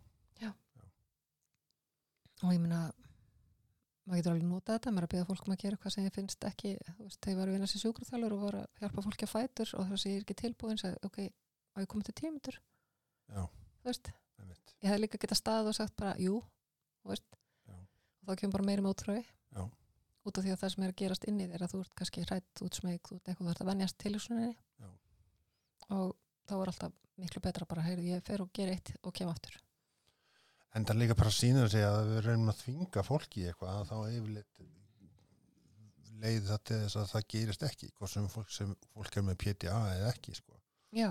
S2: Og ég meina, maður getur alveg notað þetta, maður að biðja fólk að gera eitthvað sem ég finnst ekki, þú veist, þegar ég var að vinna sem sjúkraþjálfur og var að hjálpa fólki að fætur og þess að ég er ekki tilbúin, sagði, ok, á ég komið til 10 mínútur?
S1: Já.
S2: Þú veist,
S1: Einmitt.
S2: ég hefði líka getað staðið og sagt bara, jú, þú veist,
S1: Já.
S2: og þá kemur bara meiri mótfröði.
S1: Já.
S2: út af því að það sem er að gerast inni þér að þú ert kannski hrætt, út smeyk, þú ert eitthvað, þú ert að venjast tilhugsuninni og þá er alltaf miklu betra bara, heyrðu, ég fer og ger eitt og kem aftur.
S1: En það líka bara sýnir sig að við reynum að þvinga fólki í eitthvað að þá yfirleitt leiði það til þess að það gerist ekki, hvort sem fólk er með PTA eða ekki, sko.
S2: Já.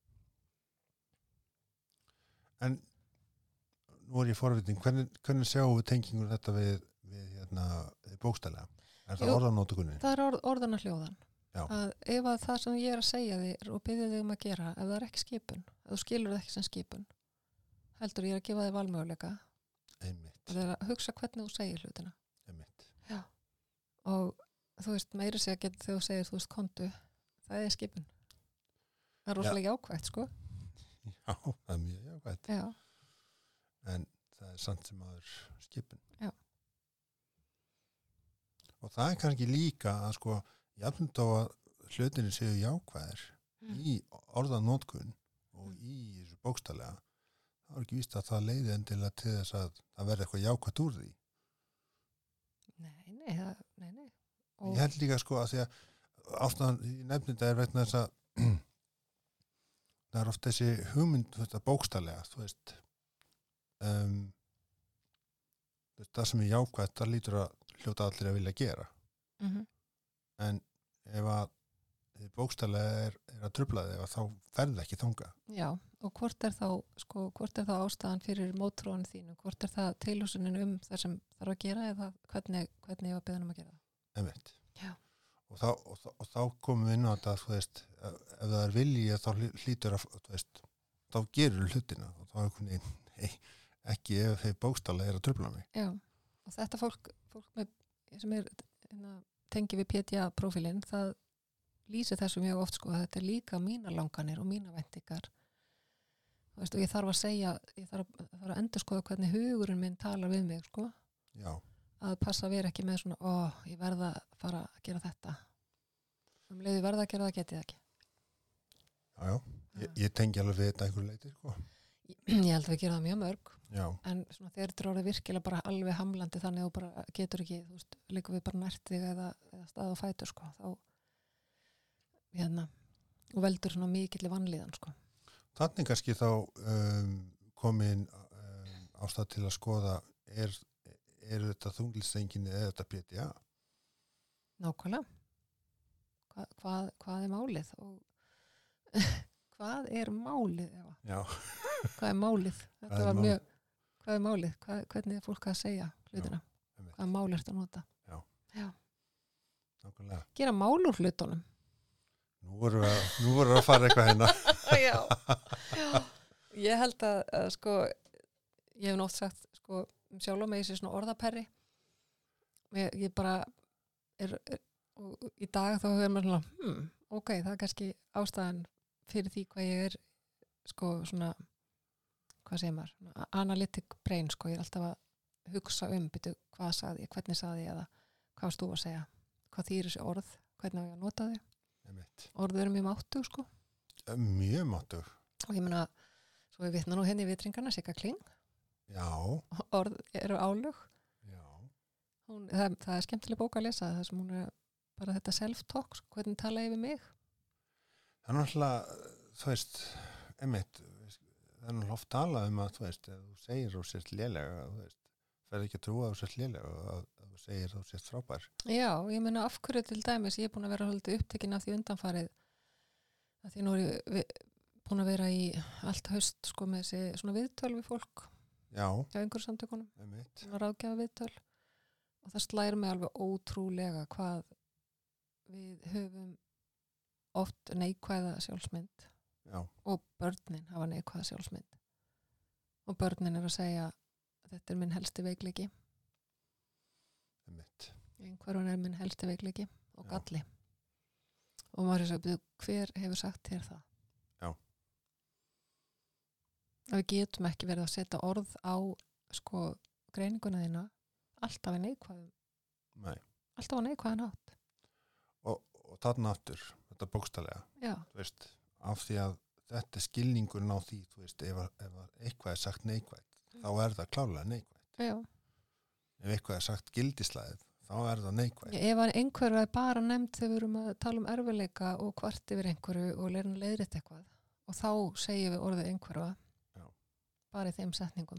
S1: En nú er ég forvitin, hvernig sjáum við tengingur þetta við bókstaflega? Er það orðanótugunni?
S2: Það er orðana hljóðan.
S1: Já.
S2: Að ef að það sem ég er að segja þér og biðja þig að gera, ef það er ekki skipun, ef þú skilur það ekki sem skipun, heldur ég að gefa þig valmöguleika.
S1: Einmitt.
S2: Það er að hugsa hvernig þú segir hlutina.
S1: Einmitt.
S2: Já. Og þú veist, meiri segja getur þegar þú segir, þú veist, kontu, það er skipun. Það er rosalega jákvætt, sko.
S1: Já, það er mjög jákvætt.
S2: Já.
S1: En það er samt sem aður skipun.
S2: Já.
S1: Og það er kannski líka að sko, jafnum þá að hlutinni séu jákvæðir í orðanótkun og í þessu bókstaflega, það er ekki víst að það leiði endilega til þess að það verði eitthvað jákvætt úr því.
S2: Nei. Og
S1: ég held líka sko að því að ástæðan í nefninda er vegna þess að það er oft þessi hugmynd bókstaflega, þú veist, það sem er jákvætt, það lítur að hljóta allir að vilja gera. En ef að bókstaflega er að trufla þig, þá ferði ekki þangað.
S2: Já, og hvort er þá ástæðan fyrir mótþróun þínu, hvort er það tilhugsunin það sem þarf að gera eða hvernig ég var beðin að gera það.
S1: Einmitt.
S2: Já.
S1: Og þá komum við inn á þetta, þú veist, ef það er vilji þá hlýtur að, þú veist, þá gerur hlutina og þá ekki ef þeir bókstaflega er að trufla mig.
S2: Já, og þetta fólk sem er tengi við PTA-prófílinn, það lýsir þessu mjög oft, sko, að þetta er líka mínar langanir og mínar væntingar. Þú veist, og ég þarf að segja, ég þarf að endurskoða hvernig hugurinn minn talar við mig, sko.
S1: Já.
S2: Að passa að vera ekki með svona, ég verða að fara að gera þetta. Leiði verða að gera það, geti það ekki.
S1: Já. Ég tengi alveg við þetta einhverju leyti, sko.
S2: Ég held að við gera það mjög mörg.
S1: Já. En
S2: svona þegar þetta er orðið virkilega bara alveg hamlandi þannig að þú bara getur ekki, þú veist, líka við bara nært þig eða stað og fætur, sko. Þá, og veldur svona mikill vanlíðan, sko.
S1: Þannig kannski þá komin ástæð til að skoða er þetta þunglyndiseinkenni eða þetta PTA?
S2: Nákvæmlega. Hvað er málið? Og hvað er málið?
S1: Já.
S2: Hvað er málið? Þetta var mjög, hvað er málið? Hvernig er fólk að segja hlutina? Hvaða mál er þetta að nota? Já.
S1: Nákvæmlega.
S2: Gera mál úr hlutunum.
S1: Nú vorum við að fara eitthvað hérna.
S2: Já. Ég held að sko, ég hef nátt sagt, sko, sjálf með þessi svona orðaperri. Ég bara og í dag þá hefur maður svona, ok, það er kannski ástæðan fyrir því hvað ég er, sko, svona, hvað segir maður, analytic brain, sko, ég er alltaf að hugsa byrju, hvað sagði ég, hvernig sagði ég, eða hvað varst þú að segja, hvað þýr þessi orð, hvernig á ég að nota þau. Orðið eru mjög máttug, sko.
S1: Mjög máttug.
S2: Og ég meina, svo við vitna nú henni í vitringarna, Sigga Kling.
S1: Já.
S2: Orð eru álög.
S1: Já.
S2: Það er skemmtileg bók að lesa, það sem hún er bara þetta self-talk, sko, hvernig tala ég við mig.
S1: Það er náttúrulega, þú veist, einmitt, það er náttúrulega oft talað að, þú veist, ef þú segir og sért lélega, þú veist, ferð ekki að trúa að þú sért lélega og að þú segir að þú sért frábær. Já,
S2: ég meina af hverju til dæmis, ég er búin að vera svolítið upptekin af því undanfarið, að því nú er ég búin að vera í allt haust, sko, með þessi svona viðtöl við fólk.
S1: Já.
S2: Hjá einhverjum samtökunum.
S1: Einmitt.
S2: Svona ráðgjafa viðtöl. Og það slær mig alveg ótrúlega hvað við höfum oft neikvæða sjálfsmynd.
S1: Já.
S2: Og börnin hafa neikvæða sjálfsmynd. Og börnin er að segja þetta er minn helsti veikleiki.
S1: Einmitt.
S2: Einhverjum er minn helsti veikleiki og galli. Og maður er að byrja, hver hefur sagt þér það?
S1: Já.
S2: Að við getum ekki verið að setja orð á, sko, greininguna þína alltaf í neikvæðum.
S1: Nei.
S2: Alltaf á neikvæðan átt.
S1: Og þarna aftur, þetta bókstaflega.
S2: Já.
S1: Þú veist, af því að þetta er skilningurinn á því, þú veist, ef eitthvað er sagt neikvætt, þá er það klárlega neikvætt.
S2: Já.
S1: Ef eitthvað er sagt gildislæðið, þá það neikvæð.
S2: Ef einhverju er bara nefnt þegar við erum að tala um erfiðleika og hvart yfir einhverju og leirinn leiðrétt eitthvað og þá segjum við orðið einhverju bara í þeim setningum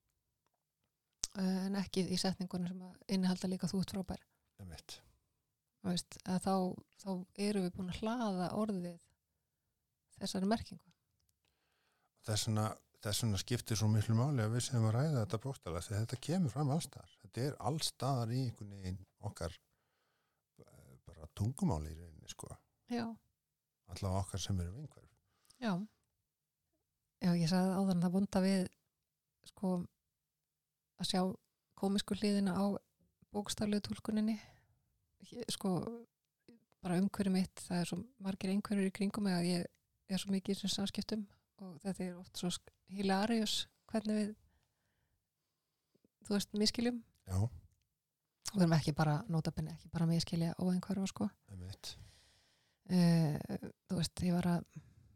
S2: en ekki í setningunum sem að innihalda líka þú ert frábær. Veist, að þá erum við búin að hlaða orðið þessari merkingu.
S1: Þess vegna skiptir svo miklu máli að við séum að ræða þetta bókstaflega þegar þetta kemur fram allstaðar. Þetta allstaðar í einhvern veginn okkar bara tungumáli í rauninni, sko.
S2: Já.
S1: Allavega okkar sem eru einhverf.
S2: Já. Já, ég sagði áðan það vonda við sko að sjá komísku hliðina á bókstaflegu túlkuninni. Sko, bara umhverju mitt, það svo margir einhverjur í kringum mig að ég svo mikið í þessum samskiptum og þetta oft svo hilarious hvernig við þú veist, miskiljum.
S1: Já.
S2: Og við erum ekki bara notabenni, ekki bara miskilja og einhverju, sko. Þú veist, ég var að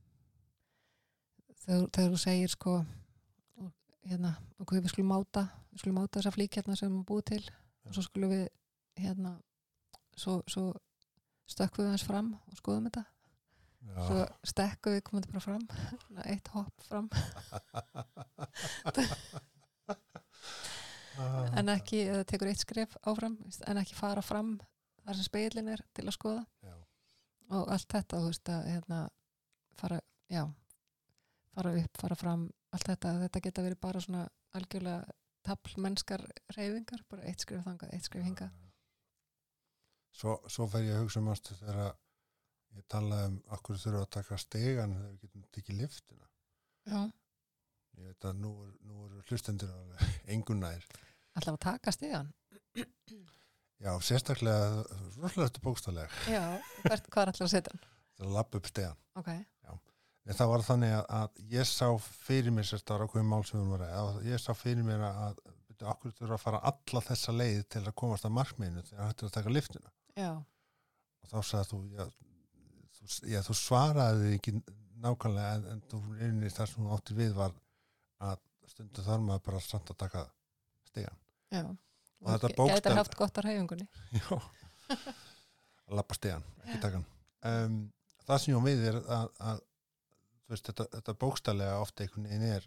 S2: þegar þú segir, sko okkur við skulum máta þessa flík hérna sem við búið til og svo skulum við svo stökkum við hans fram og skoðum þetta. Já. Svo stekkum við komandi bara fram eitt hopp fram en ekki tekur eitt skref áfram en ekki fara fram þar sem spegillin er til að skoða. Já. Og allt þetta þú veist að fara upp, fara fram allt þetta geta verið bara svona algjörlega taflmennskar hreyfingar, bara eitt skref þangað, eitt skref hingað.
S1: Svo fer ég að hugsa þegar ég talaði okkur þurfa að taka stegan þegar við getum tekið lyftuna.
S2: Já.
S1: Ég veit að nú eru hlustendur engun nær.
S2: Alltaf að taka stegan?
S1: Já, sérstaklega rosalega þetta bókstaflega.
S2: Já, hvað er alltaf að setja hann?
S1: Það lappa upp stegan.
S2: Ok.
S1: Já. En það var þannig að ég sá fyrir mér sérstaklega ákveðin mál sem við vorum að ræða. Ég sá fyrir mér að okkur þurfa að fara alla þessa leið til að komast að markmiðinu þegar hættir að taka lyftuna. Já. Og þá sagði þú svaraði ekki nákvæmlega en þú einnig þar sem þú áttir við var að stundu þar maður bara samt að taka stegan. Já. Og þetta bókstaf...
S2: Gæti haft gott á hreyfingunni.
S1: Já. Að lappa stegan, ekki taka hann. Það sem ég við að þú veist, þetta bókstaflega ofta einhvern veginn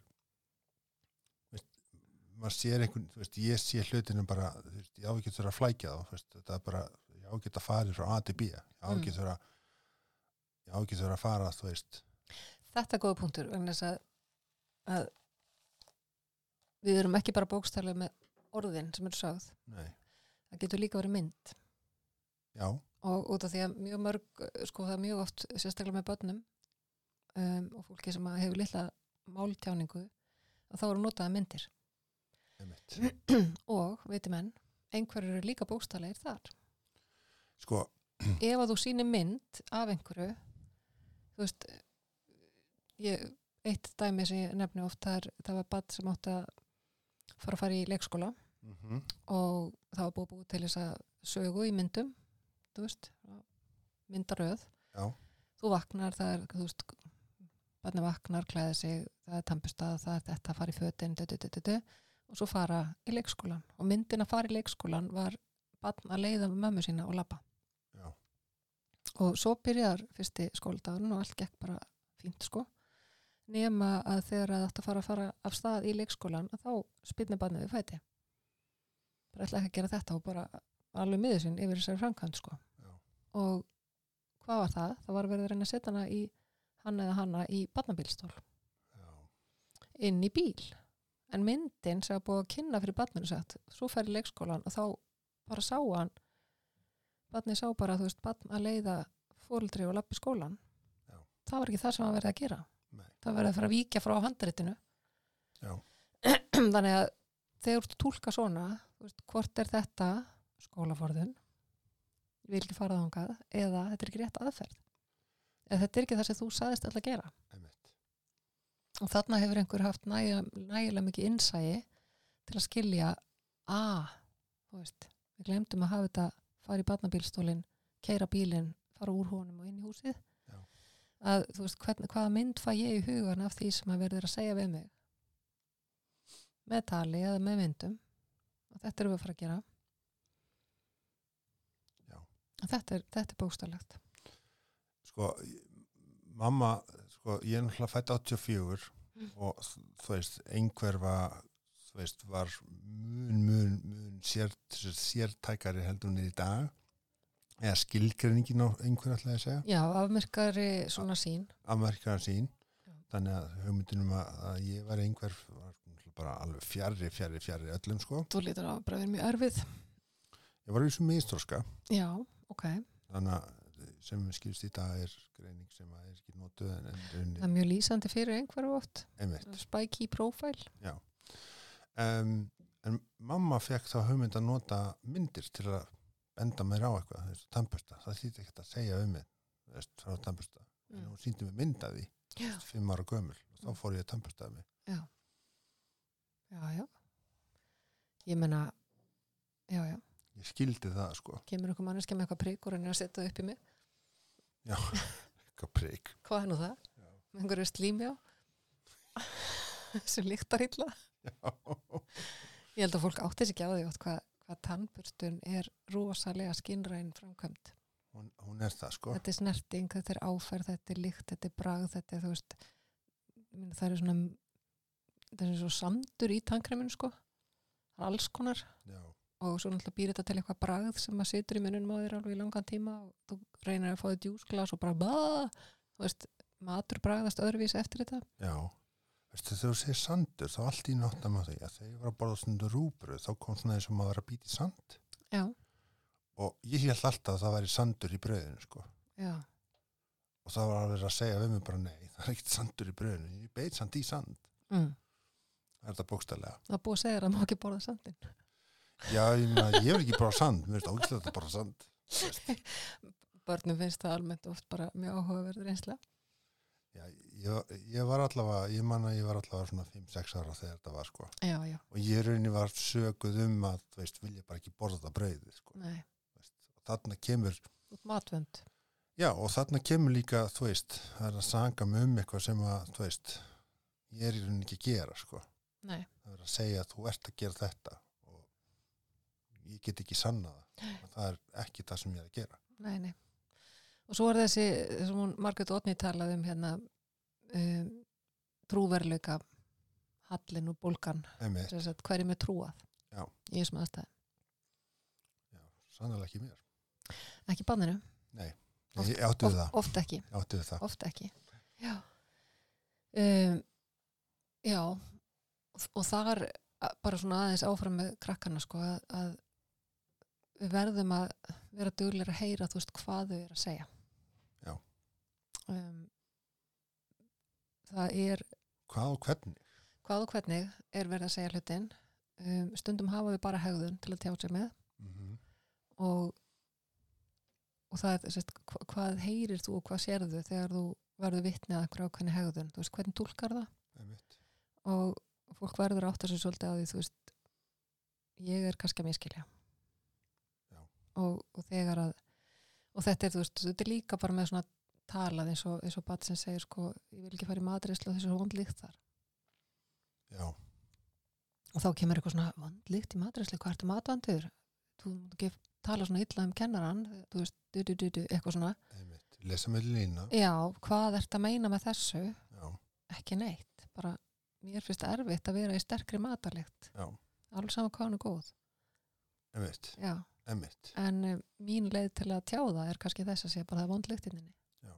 S1: maður sér einhvern, þú veist, ég sé hlutinu bara, þú veist, ég á ekki þurfa að flækja þá, þú veist, þetta bara, ég á ekki að fara frá A til B, ég á ekki þurfa að fara, þú veist.
S2: Þetta er góða punktur, vegna þess að við erum ekki bara bókstaflega með orðin sem eru sagð. Nei. Það getur líka verið mynd. Já. Og út af því að mjög mörg, sko, það er mjög oft, sérstaklega með börnum og fólki sem hefur litla máltjáningu, að þá eru notaða myndir. Og, veitir menn, einhverjur eru líka bókstaflegir þar.
S1: Sko.
S2: Ef að þú sýnir mynd af einhverju, þú veist, eitt dæmi sem ég nefni oft, það var barn sem átti að fara í leikskóla og það var búið til þess að sögu í myndum, þú veist, myndaröð. Já. Þú vaknar, það er, þú veist, barni vaknar, klæði sig, það er tampustað, það er þetta, fara í fötin, og svo fara í leikskólan. Og myndin að fara í leikskólan var barn að leiða með mömmu sína og labba. Já. Og svo byrjar fyrsti skóladagurinn og allt gekk bara fínt, sko. Nema að þegar það átti að fara af stað í leikskólan, þá spyrnir barnið við fæti. Bara ætla ekki að gera þetta og bara alveg miður sín yfir þessari framkvæmd, sko. Já. Og hvað var það? Það var verið að reyna að setja hana hann eða hana í barnabílstól. Já. Inn í bíl. En myndin sem var búið að kynna fyrir barninu sagt, svo fer í leikskólan og þá bara sá hann, barnið sá bara, þú veist, barn að leiða foreldri og labba í skólan. Já. Það var ekki það sem hann verið að gera. Nei. Það verið að fara að víkja frá handritinu. Já. Þannig að þegar þú túlka svona, þú veist, hvort er þetta skólaforðun, ég vil ekki fara þangað, eða þetta er ekki rétt aðferð. Eða þetta er ekki það sem þú sagðist alltaf að gera. Og þarna hefur einhver haft nægilega mikið innsæi til að skilja þú veist, við glemdum að hafa þetta fara í barnabílstólinn, keyra bílinn, fara úr honum og inn í húsið. Já. Að, þú veist, hvaða mynd fæ ég í hugan af því sem að verður að segja við mig með tali eða með myndum og þetta erum við að fara að gera Þetta er bókstaflegt.
S1: Sko, mamma, sko, ég er náttúrulega fædd 84 og þú veist, einhverfa, þú veist, var mun sértækari heldur hún í dag, eða skilgreiningin á einhver ætlaði að segja.
S2: Já, afmyrkari svona sín.
S1: Afmyrkari sín. Þannig að hugmyndinum að ég var einhver var bara alveg fjarri öllum, sko.
S2: Þú lítur á bara verið mjög erfið.
S1: Ég var í þessu misþroska.
S2: Já, ok.
S1: Þannig að sem skilst í dag er greining sem er ekki notuð
S2: það er mjög lýsandi fyrir einhverju oft.
S1: Einmitt.
S2: Spiky profile.
S1: Já. En mamma fekk þá hugmynd að nota myndir til að benda mér á eitthvað, þessu tannbursta. Það þýtti ekkert að segja mig, frá tannbursta. En hún sýndi mig mynd af því, 5 ára gömul. Og þá fór ég að tannburstaði mig.
S2: Já. Já. Ég meina, já.
S1: Ég skildi það, sko.
S2: Kemur einhver manneskja með eitthvað prik og reynir að setja það upp í mig?
S1: Já, eitthvað prik.
S2: Hvað er nú það? Já. Einhverju slími á? Sem lyktar illa?
S1: Já.
S2: Ég held að fólk átti sig ekki á því hvað tannburstun er rosalega skynræn framkvæmt.
S1: Hún er það, sko.
S2: Þetta er snerting, þetta er áferð, þetta er lykt, þetta er bragð, þetta er, þú veist, það er svona, þetta er svo sandur í tannkreminu, sko. Það er alls konar.
S1: Já.
S2: Og svo náttúrulega býr þetta til eitthvað bragð sem að situr í munnum á þér alveg í langan tíma og þú reynir að fá þér djúsglas og bara þú veist, matur bragðast öðruvísi eftir þetta.
S1: Já, veistu, þegar þú segir sandur þá allt í náttam á því að þegar ég var að borða stundur rúbröð þá kom svona eins og maður var að býta í sand.
S2: Já.
S1: Og ég held alltaf að það væri sandur í bröðinu, sko.
S2: Já.
S1: Og það var að vera að segja við mig bara nei, það er ekkert sandur í bröðinu, ég beit sand í sand. Það er þetta bókstaflega.
S2: Það búið að segja að má ekki borða sandinn.
S1: Já, ég vil ekki borða sand, mér finnst ágæslega að borða sand.
S2: Börnum finnst það almennt oft bara mjög áhugaverður einslega.
S1: Já, ég var allavega, ég man að ég var allavega svona 5-6 ára þegar þetta var, sko.
S2: Já.
S1: Og ég rauninni var söguð að, þú veist, vilja bara ekki borða brauðið, sko.
S2: Nei.
S1: Og þarna kemur...
S2: Matvönd.
S1: Já, og þarna kemur líka, þú veist, það er að sanga mig eitthvað sem að, þú veist, ég er í rauninni ekki að gera, sko.
S2: Nei.
S1: Það er að segja að þú ert að gera þetta. Ég get ekki sanna það. Það er ekki það sem ég er að gera.
S2: Nei. Og svo er þessi, sem hún Margrét Oddný talaði hérna, trúverleika, hallin og bólgan. Hver er með trúað?
S1: Já.
S2: Í þessum aðstæðum.
S1: Já, sannlega ekki mér.
S2: Ekki banninu?
S1: Nei, ég átti við það.
S2: Oft ekki.
S1: Átti við það.
S2: Oft ekki. Já. Já. Og þar bara svona aðeins áfram með krakkana, sko, að við verðum að vera duglegir að heyra, þú veist, hvað þau er að segja.
S1: Já.
S2: Það er...
S1: Hvað og hvernig?
S2: Hvað og hvernig er verið að segja hlutin. Stundum hafa við bara hegðun til að tjá sig með. Og það er, sérst, hvað heyrir þú og hvað sérðu þegar þú verður vitni að einhverju ákveðni hegðun. Þú veist, hvernig túlkar það? Og fólk verður átt að sig svolítið á því, þú veist, ég er kannski að miskilja. Og þegar að og þetta er, þú veist, þetta er líka bara með svona talað eins og bat sem segir, sko, ég vil ekki fara í matreiðslu og þessu vondlíkt þar.
S1: Já.
S2: Og þá kemur eitthvað svona vondlíkt í matreiðslu, hvað ertu matvandur? Þú mútt ekki tala svona illa kennarann, þú veist, eitthvað svona.
S1: Einmitt, lesa með lína.
S2: Já, hvað ertu að meina með þessu?
S1: Já.
S2: Ekki neitt, bara mér finnst erfitt að vera í sterkri matarlykt.
S1: Já.
S2: Alveg sama hvað hann er góð.
S1: Einmitt.
S2: Já.
S1: Einmitt.
S2: En mín leið til að tjá það er kannski þess að sé bara það vondlyktinni.
S1: Já.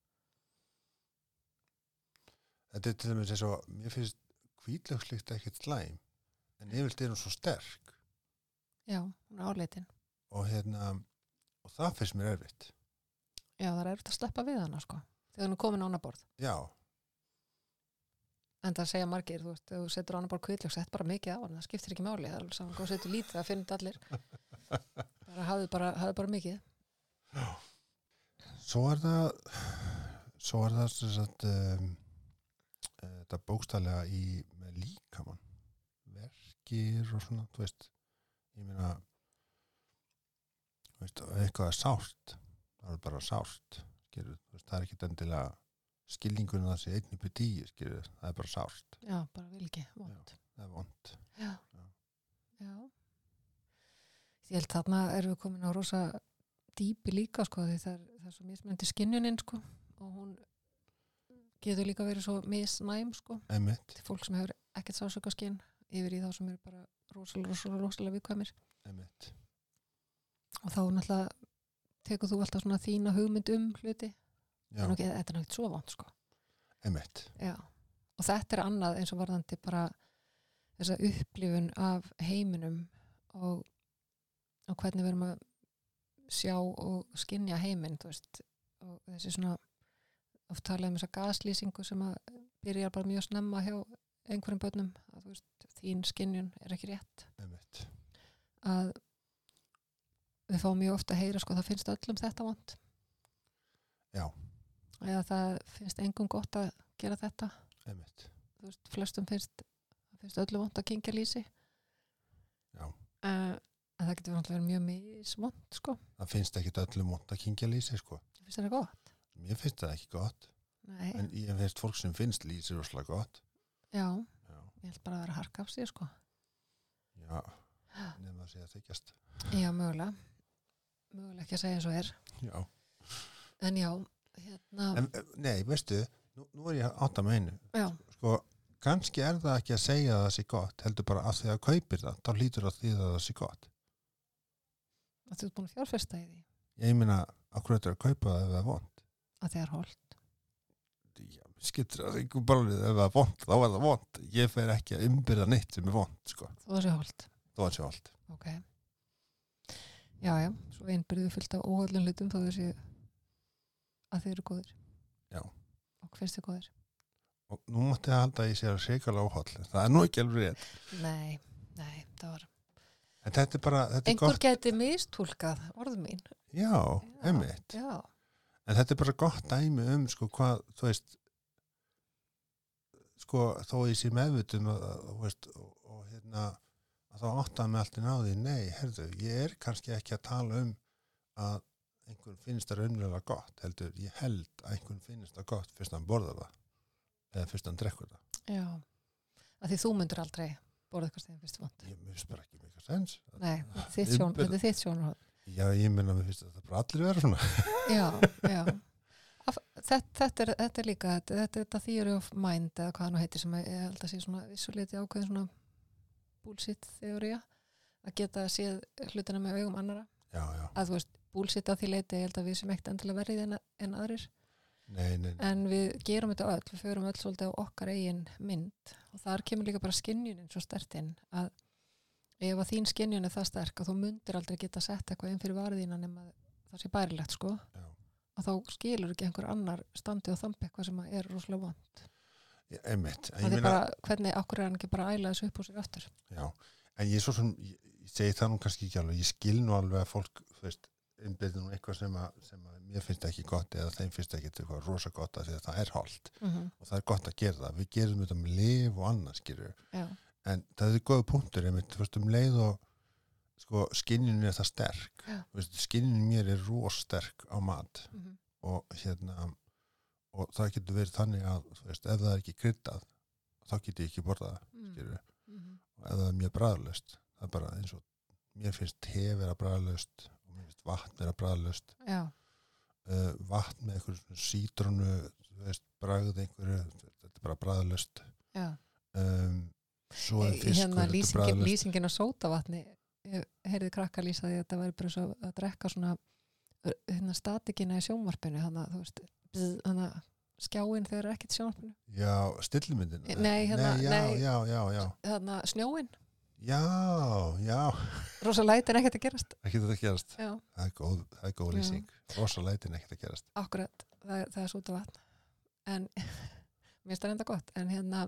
S1: Þetta er til dæmis eins og, mér finnst hvítlaukslykt ekkert slæm, en yfirleitt er hún svo sterk.
S2: Já, hún er áleitin.
S1: Og og það finnst mér erfitt.
S2: Já, það er erfitt að sleppa við hana, sko, þegar hún er komin á annað borð.
S1: Já.
S2: En það segja margir, þú veist, þegar þú setur á annað borð hvítlauks, þetta bara mikið á hana, það skiptir ekki máli, það er alveg saman, þú setur lítið, það finnir allir. Hafðu bara mikið.
S1: Já. Svo er það sem sagt þetta bókstaflega með líkamann. Verkir og svona, þú veist, ég meina, þú veist, eitthvað er sárt, það er bara sárt, skilur, þú veist, það er ekkert endilega skilningurinn að það sé 1/10, skilur, það er bara sárt.
S2: Já, bara vil ekki, vond.
S1: Já, það er vond.
S2: Já. Ég held þarna erum við komin á rosa dýpi líka sko því það er svo mismunandi skynjunin sko og hún getur líka verið svo misnæm sko
S1: Einmitt.
S2: til fólk sem hefur ekkert sársaukaskin yfir í þá sem eru bara rosalega viðkvæmir
S1: Einmitt.
S2: og þá náttúrulega tekur þú alltaf svona þína hugmynd hluti
S1: Já,
S2: þetta er náttúrulega svo vant sko
S1: einmitt.
S2: Já. Og þetta er annað eins og varðandi bara þessa upplifun af heiminum og hvernig við erum að sjá og skynja heiminn, þú veist, og þessi svona oft talað þessa gaslýsingu sem að byrjar bara mjög snemma hjá einhverjum börnum, að þú veist, þín skynjun er ekki rétt.
S1: Einmitt.
S2: Að við fáum mjög ofta að heyra, sko, það finnst öllum þetta vont.
S1: Já.
S2: Eða það finnst engum gott að gera þetta.
S1: Einmitt.
S2: Þú veist, flestum finnst öllum vont að kyngja lýsi.
S1: Já.
S2: En það getur verið mjög misvont, sko.
S1: Það finnst ekki öllum vont að kyngja lýsi, sko.
S2: Finnst það gott?
S1: Mér finnst það ekki gott.
S2: Nei.
S1: En ég finnst fólk sem finnst lýsi rosalega gott.
S2: Já.
S1: Já.
S2: Ég held bara að vera harka af sig, sko.
S1: Já. Nefn að segja þykjast.
S2: Já, mögulega. Mögulega ekki að segja eins og er.
S1: Já.
S2: En já, hérna...
S1: En, nei, veistu, nú er ég átt að meinu.
S2: Já.
S1: Sko, kannski er það ekki að segja að það sé gott, heldur bara að því að kaupir það, þá hlýtur að því að það sé gott.
S2: Að þú ert búin að fjárfesta í því.
S1: Ég meina, okkur þetta er að kaupa það ef það er vont.
S2: Að það er holt.
S1: Já, skiptir það einhver bara ef það er vont, þá er það vont. Ég fer ekki að umbyrða neitt sem er vont, sko.
S2: Þú það sé holt.
S1: Þó að sé holt.
S2: Ok. Já, svo innbyrðu fullt af óhollum hlutum þó þessi að þeir eru góðir.
S1: Já.
S2: Og finnst þið góðir?
S1: Og nú mátti það halda að ég sé að sérkala óholl. Það er nú ekki alveg rétt.
S2: Nei, það var...
S1: En þetta er bara, þetta er
S2: Einhver
S1: gott.
S2: geti mistúlkað orð mín.
S1: Já, einmitt.
S2: Já.
S1: En þetta er bara gott dæmi sko, hvað, þú veist, sko, þó ég sé meðvitum þú veist, og hérna, að þá áttaði mig alltaf náði, nei, herðu, ég er kannski ekki að tala að einhvern finnst það raunverulega gott, heldur, ég held að einhvern finnst það gott fyrst hann borðar það, eða fyrst hann drekkur það.
S2: Já, að því þú myndur aldrei borða eitthvað sem fyrst vont.
S1: Ég finnst bara ekki mikið sens.
S2: Nei, þetta er þitt sjónarhorn.
S1: Já, ég meina, mér finnst þetta bara allir vera svona.
S2: Já. Þetta er líka, þetta er theory of mind, eða hvað hann heitir, sem ég held að sé svona vissuleiti ákveðin svona bullshit theoría, að geta séð hlutina með augum annara.
S1: Já.
S2: Að þú veist, bullshit á því leiti, ég held að við sem ekkert endilega verið en aðrir.
S1: Nei.
S2: En við gerum þetta öll, við förum öll svolítið á okkar eigin mynd og þar kemur líka bara skynjunin svo sterkt inn að ef að þín skynjun er það sterk að þú mundir aldrei geta sett eitthvað inn fyrir varðina nema það sé bærilegt sko. Já. Og þá skilur ekki einhver annar standi og þampi eitthvað sem er rosalega vont.
S1: Já, einmitt.
S2: Það er bara, hvernig okkur er hann ekki bara að æla þessu upp á sig aftur.
S1: Já, en ég svo sem, ég segi það nú kannski ekki alveg, ég skil nú alveg að fólk, þú veist, innbyrði nú eitthvað sem að mér finnst ekki gott eða þeim finnst ekki eitthvað rosa gott að því að það er holt og það er gott að gera það. Við gerum þetta með lyf og annað, skilur. Já. En það er góð punktur, einmitt, þú veist, leið og sko, skynjunin er það sterk. Þú veist, skynjunin mér er rosa sterk á mat og hérna, og það getur verið þannig að, þú veist, ef það er ekki kryddað, þá getur ég ekki borðað það, skilur. Og ef það er mjög bragðlaust, það er bara eins og, mér finnst te vera bragðlaust og mér finnst vatn vera bragðlaust. Já. Vatn með einhverjum sítrónu, þú veist, bragð einhverju, þetta er bara bragðlaust. Já. Svo er fiskur,
S2: þetta er bragðlaust. Lýsingin á sódavatni, ég heyrði krakka lýsa því að þetta væri bara svo að drekka svona statikina í sjónvarpinu, þannig að þú veist, þannig að skjáin þegar er ekkert sjónvarpinu. Já,
S1: stillimyndin.
S2: Nei.
S1: Já.
S2: Þannig að snjóin.
S1: Já.
S2: Rosa lætin ekkert að gerast.
S1: Ekkert að gerast. Já. Það er góð lýsing. Rosa lætin ekkert að gerast.
S2: Akkurat, það er súta vatn. En, mér finnst það enda gott, en hérna,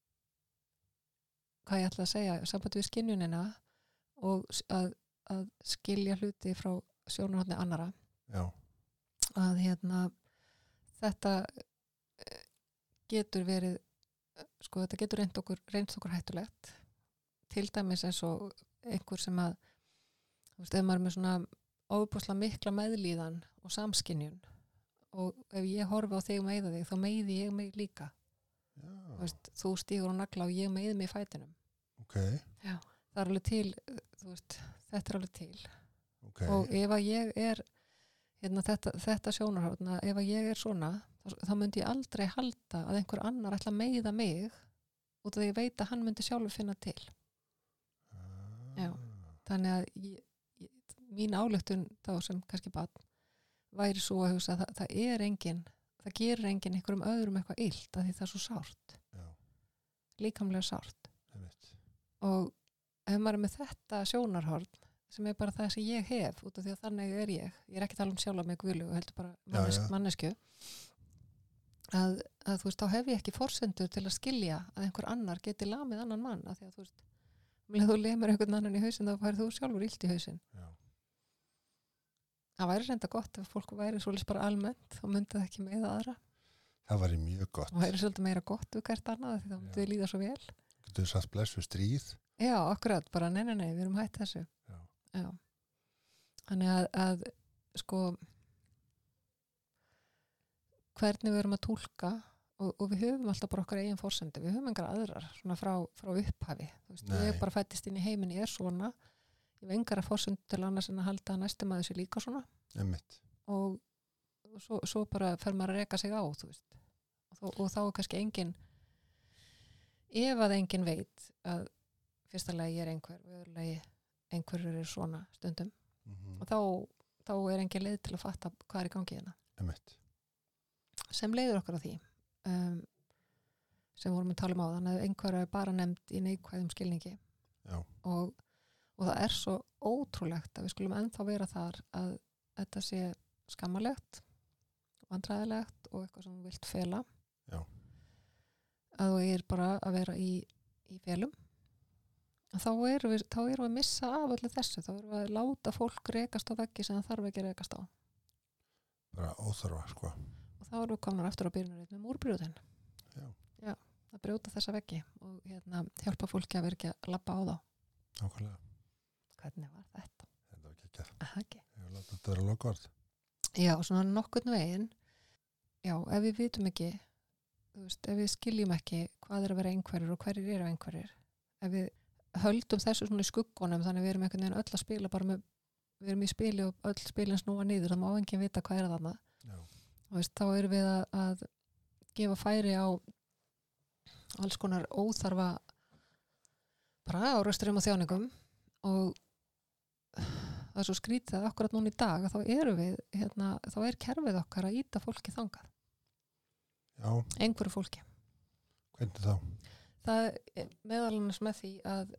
S2: hvað ég ætla að segja, samband við skynjunina og að skilja hluti frá sjónarhorni annara. Já. Að hérna, þetta getur verið, sko, þetta getur reynst okkur hættulegt. Til dæmis eins og einhver sem að, þú veist, ef maður er með svona ofboðslega mikla meðlíðan og samskynjun og ef ég horfi á þig og meiða þig, þá meiði ég mig líka. Já. Þú stígur á nagla og ég meiði mig í fætinum.
S1: Ok.
S2: Já, það er alveg til, þú veist, þetta er alveg til. Ok. Og ef að ég er þetta sjónarhorn að ef að ég er svona þá myndi ég aldrei halda að einhver annar ætla að meiða mig út af því ég veit að hann myndi sjálfur finna til. Já, þannig að mín ályktun þá sem kannski barn væri svo að hugsa að það gerir enginn einhverjum öðrum eitthvað illt af því það er svo sárt.
S1: Já.
S2: Líkamlega sárt. Og ef maður er með þetta sjónarhorn sem er bara það sem ég hef út af því að þannig er ég er ekki að tala um sjálfa mig guðlu og heldur bara mannesku að þú veist, þá hef ég ekki forsendur til að skilja að einhver annar geti lamið annan mann af því að þú veist, þú lemur einhvern annan í hausinn þá færð þú sjálfur illt í hausinn.
S1: Já.
S2: Það væri reynda gott ef fólk væri svolítið bara almennt og myndi það ekki með aðra.
S1: Það væri mjög gott.
S2: Og væri svolítið meira gott við hvert annað því þá myndi við líða svo vel.
S1: Getur sagt blessu stríð.
S2: Já, akkurat, bara nei, við erum hætt þessu. Já. Þannig að sko hvernig við erum að túlka og við höfum alltaf bara okkar eigin forsendu, við höfum engar aðrar svona frá upphafi. Þú veist, ég bara fættist inn í heiminn, ég er svona, ég hef engar forsendu til annars en að halda að næstum að þessu líka svona.
S1: Einmitt.
S2: Og svo bara fer maður að reka sig á, þú veist. Og þá er kannski engin, ef að engin veit að fyrsta lagi er einhver, og öðru lagi einhverjur er svona stundum, og þá er engin leið til að fatta hvað er í gangi hérna.
S1: Einmitt.
S2: Sem leiður okkur á því sem vorum að tala um á þannig að einhverja er bara nefnd í neikvæðum skilningi.
S1: Já.
S2: Og það er svo ótrúlegt að við skulum ennþá vera þar að þetta sé skammalegt vandræðilegt og eitthvað sem þú vilt fela.
S1: Já.
S2: Að þú er bara að vera í felum. Þá erum við að missa af öllu þessu. Þá erum við að láta fólk rekast á veggi sem það þarf ekki að rekast á.
S1: Bara óþarfa, sko.
S2: Og þá erum við komnar aftur á byrjunarreit með múrbrjóðin. Já, að brjóta þessa veggi og hjálpa fólki að vera ekki að labba á þá.
S1: Nákvæmlega.
S2: Hvernig var þetta?
S1: Þetta var geggjað.
S2: Ekki.
S1: Ég láta þetta vera lokaorð.
S2: Já, svona nokkurn veginn. Já, ef við vitum ekki, þú veist, ef við skiljum ekki hvað er að vera einhverjir og hverjir eru einhverjir. Ef við höldum þessu svona í skuggunum þannig við erum einhvern veginn öll að spila bara með, við erum í spili og öll spilin snúa niður, það má enginn vita hvað er þarna.
S1: Já.
S2: Þú veist, þá erum við að gefa færi á alls konar óþarfa bara áreistrum og þjáningum og það er svo skrítið að akkurat núna í dag að þá erum við, þá er kerfið okkar að ýta fólki þangað.
S1: Já.
S2: Einhverju fólki.
S1: Hvernig þá?
S2: Það er meðal annars með því að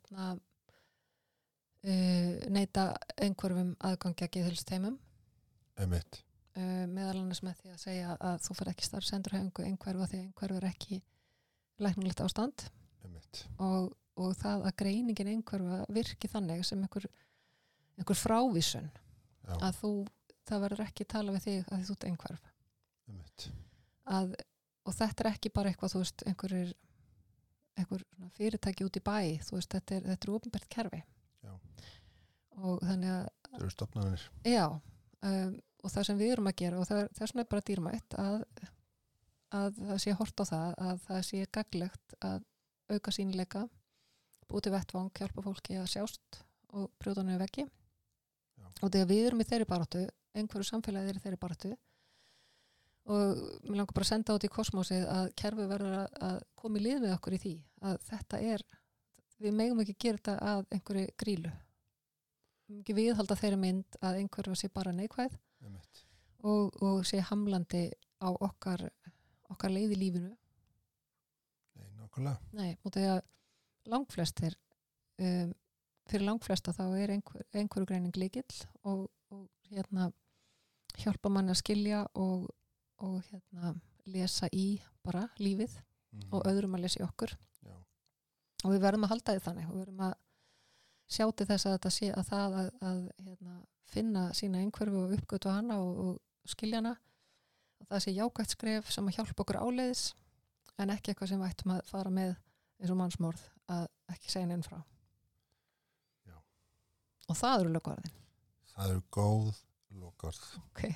S2: neita einhverjum aðgangi að geðheilsuteymum.
S1: Einmitt.
S2: Meðal annars með því að segja að þú fer ekki starfsendurhæfingu einhverfu því einhverfu er ekki læknilegt ástand.
S1: Einmitt.
S2: Og það að greiningin einhverfu virki þannig sem einhver frávísun. Já. Að það verður ekki tala við þig að þú ert einhverf.
S1: Einmitt.
S2: Og þetta er ekki bara eitthvað, þú veist, einhver fyrirtæki út í bæ, þú veist, þetta er opinbert kerfi.
S1: Já.
S2: Og þannig að
S1: það eru stofnanir.
S2: Já, og það sem við erum að gera og það er svona bara dýrmætt að það sé hort á að það sé gagnlegt að auka sýnileika, búið til vettvang, hjálpa fólki að sjást og brjóta niður veggi.
S1: Já. Og
S2: þegar við erum í þeirri baráttu, einhverju samfélagi er í þeirri baráttu og mér langar bara að senda út í kosmósið að kerfið verður að koma í lið með okkur í því að þetta við megum ekki gera þetta að einhverju grílu. Ekki viðhalda þeirri mynd að einhverju sé bara neikvæð og sé hamlandi á okkar leið í lífinu.
S1: Nei, nákvæmlega.
S2: Nei, og þegar langflestir fyrir langflesta þá er einhverju greining lykill og hjálpa manni að skilja og lesa í bara lífið og öðrum að lesa í okkur.
S1: Já.
S2: Og við verðum að halda því þannig og við verðum að sjá til þess að þetta sé að það að finna sína einhverfu og uppgötu hana og skilja hana og það sé jákvætt skref sem að hjálpa okkur áleiðis en ekki eitthvað sem við ættum að fara með eins og mannsmorð að ekki segja neinn frá.
S1: Já.
S2: Og það eru lokaorðin.
S1: Það eru góð lokaorð.
S2: Ok.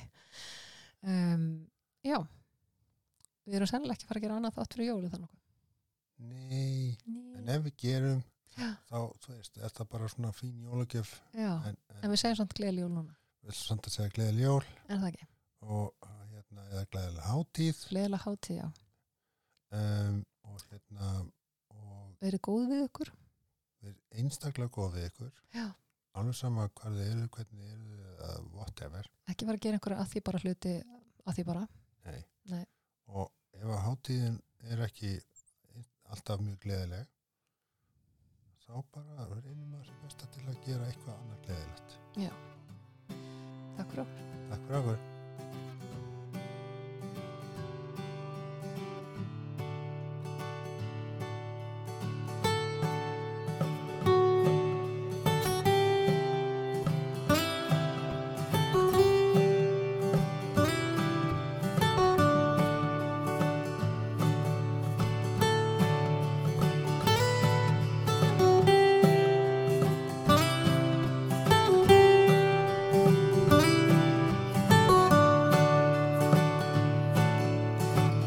S2: Já. Við erum sennilega ekki að fara að gera annað þátt fyrir jóli þannig.
S1: Nei. En ef við gerum þá, þú veist, er það bara svona fín jólagjöf.
S2: Já, en við segjum samt gleðileg jól núna.
S1: vil samt að segja gleðileg jól
S2: Er það ekki?
S1: og eða gleðileg hátíð
S2: Gleðilega hátíð, já.
S1: og
S2: Verið góð við ykkur?
S1: verið einstaklega góð við ykkur.
S2: Já.
S1: Alveg sama hvað þið eru, hvernig þið eru, whatever.
S2: Ekki bara að gera einhverja að því bara hluti að því bara? Nei.
S1: Og ef að hátíðin er ekki alltaf mjög gleðileg, þá bara reynum maður sem besta til að gera eitthvað annað gleðilegt.
S2: Já. Takk fyrir okkur.
S1: Takk fyrir okkur.